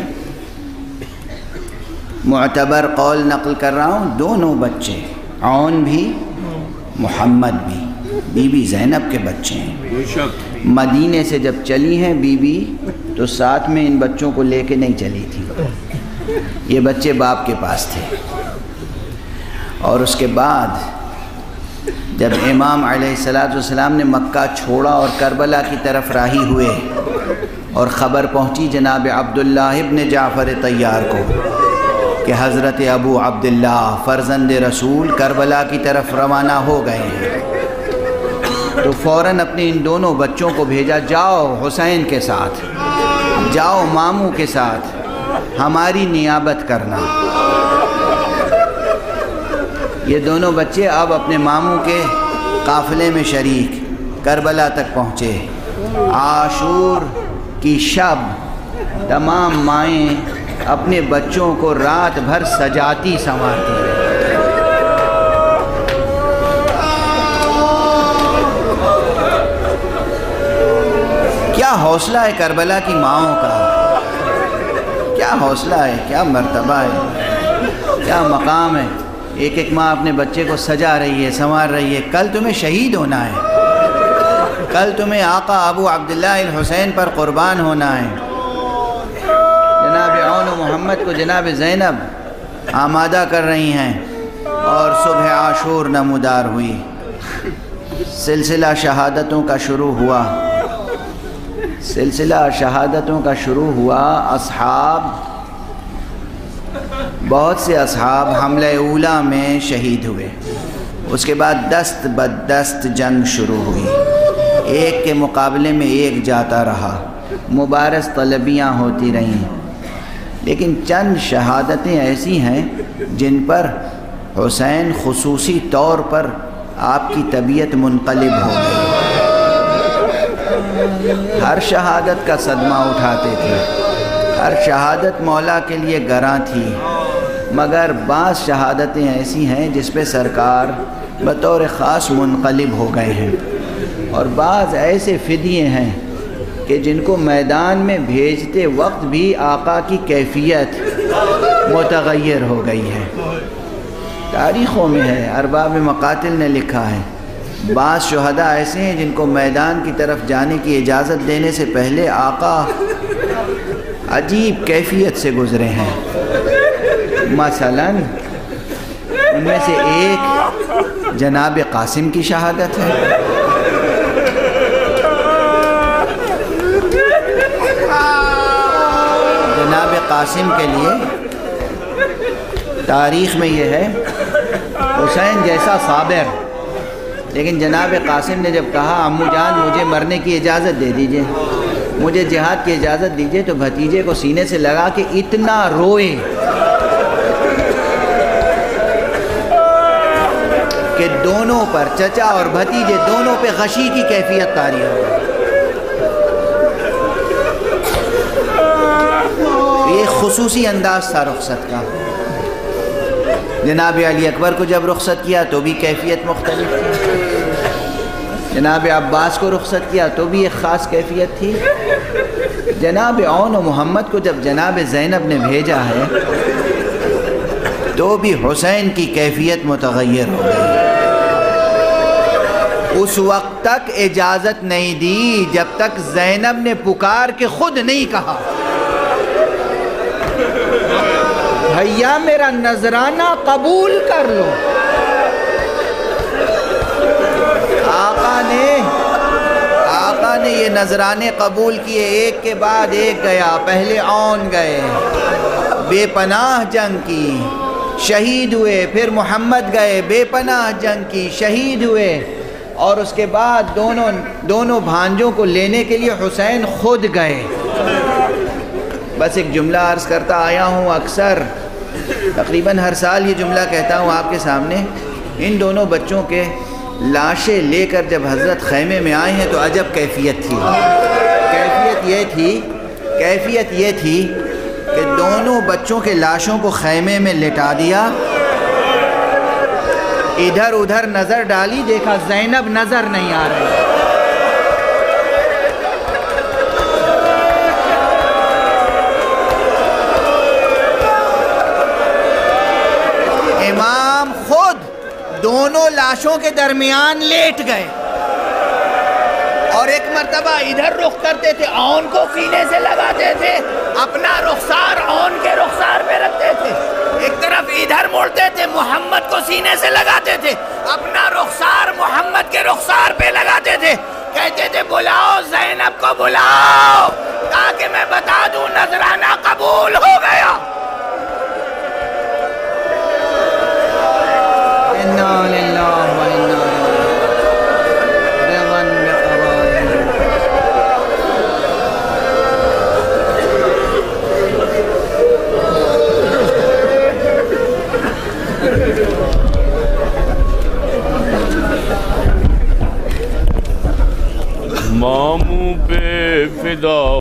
معتبر قول نقل کر رہا ہوں، دونوں بچے عون بھی محمد بھی بی بی زینب کے بچے ہیں۔ مدینے سے جب چلی ہیں بی بی تو ساتھ میں ان بچوں کو لے کے نہیں چلی تھی، یہ بچے باپ کے پاس تھے۔ اور اس کے بعد جب امام علیہ السلام نے مکہ چھوڑا اور کربلا کی طرف راہی ہوئے اور خبر پہنچی جناب عبداللہ ابن جعفر طیار کو کہ حضرت ابو عبداللہ فرزند رسول کربلا کی طرف روانہ ہو گئے ہیں، تو فوراً اپنے ان دونوں بچوں کو بھیجا، جاؤ حسین کے ساتھ، جاؤ ماموں کے ساتھ ہماری نیابت کرنا۔ یہ دونوں بچے اب اپنے ماموں کے قافلے میں شریک کربلا تک پہنچے۔ عاشور کی شب تمام مائیں اپنے بچوں کو رات بھر سجاتی سنوارتی ہیں۔ کیا حوصلہ ہے کربلا کی ماؤں کا، کیا حوصلہ ہے، کیا مرتبہ ہے، کیا مقام ہے۔ ایک ایک ماں اپنے بچے کو سجا رہی ہے، سنوار رہی ہے۔ کل تمہیں شہید ہونا ہے، کل تمہیں آقا ابو عبداللہ الحسین پر قربان ہونا ہے۔ محمد کو جناب زینب آمادہ کر رہی ہیں اور صبح عاشور نمودار ہوئی۔ سلسلہ شہادتوں کا شروع ہوا، سلسلہ شہادتوں کا شروع ہوا۔ اصحاب، بہت سے اصحاب حملہ اولیٰ میں شہید ہوئے۔ اس کے بعد دست بدست جنگ شروع ہوئی، ایک کے مقابلے میں ایک جاتا رہا، مبارز طلبیاں ہوتی رہیں، لیکن چند شہادتیں ایسی ہیں جن پر حسین خصوصی طور پر آپ کی طبیعت منقلب ہو گئی۔ ہر شہادت کا صدمہ اٹھاتے تھے، ہر شہادت مولا کے لیے گراں تھی، مگر بعض شہادتیں ایسی ہیں جس پہ سرکار بطور خاص منقلب ہو گئے ہیں، اور بعض ایسے فدیے ہیں کہ جن کو میدان میں بھیجتے وقت بھی آقا کی کیفیت متغیر ہو گئی ہے۔ تاریخوں میں ہے، ارباب مقاتل نے لکھا ہے، بعض شہداء ایسے ہیں جن کو میدان کی طرف جانے کی اجازت دینے سے پہلے آقا عجیب کیفیت سے گزرے ہیں۔ مثلاً ان میں سے ایک جناب قاسم کی شہادت ہے۔ جناب قاسم کے لیے تاریخ میں یہ ہے، حسین جیسا صابر، لیکن جناب قاسم نے جب کہا امو جان مجھے مرنے کی اجازت دے دیجئے، مجھے جہاد کی اجازت دیجئے، تو بھتیجے کو سینے سے لگا کے اتنا روئے کہ دونوں پر، چچا اور بھتیجے دونوں پہ غشی کی کیفیت طاری ہو گئی۔ یہ خصوصی انداز تھا رخصت کا۔ جناب علی اکبر کو جب رخصت کیا تو بھی کیفیت مختلف تھی، جناب عباس کو رخصت کیا تو بھی ایک خاص کیفیت تھی، جناب عون و محمد کو جب جناب زینب نے بھیجا ہے تو بھی حسین کی کیفیت متغیر ہو گئی۔ اس وقت تک اجازت نہیں دی جب تک زینب نے پکار کے خود نہیں کہا بھیا میرا نذرانہ قبول کر لو۔ آقا نے یہ نذرانے قبول کیے، ایک کے بعد ایک گیا۔ پہلے عون گئے، بے پناہ جنگ کی، شہید ہوئے، پھر محمد گئے، بے پناہ جنگ کی، شہید ہوئے، اور اس کے بعد دونوں بھانجوں کو لینے کے لیے حسین خود گئے۔ بس ایک جملہ عرض کرتا آیا ہوں، اکثر تقریباً ہر سال یہ جملہ کہتا ہوں آپ کے سامنے، ان دونوں بچوں کے لاشیں لے کر جب حضرت خیمے میں آئے ہیں تو عجب کیفیت تھی۔ کیفیت یہ تھی کہ دونوں بچوں کے لاشوں کو خیمے میں لٹا دیا، ادھر ادھر نظر ڈالی، دیکھا زینب نظر نہیں آ رہی۔ امام خود دونوں لاشوں کے درمیان لیٹ گئے، اور ایک مرتبہ ادھر رخ کرتے تھے، عون کو سینے سے لگاتے تھے، اپنا رخسار عون کے رخسار پہ رکھتے تھے، ایک طرف ادھر موڑتے تھے، محمد کو سینے سے لگاتے تھے، اپنا رخسار محمد کے رخسار پہ لگاتے تھے، کہتے تھے بلاؤ زینب کو بلاؤ تاکہ میں بتا دوں نذرانہ قبول ہو گیا۔ انا للہ و انا ماموں پہ فدا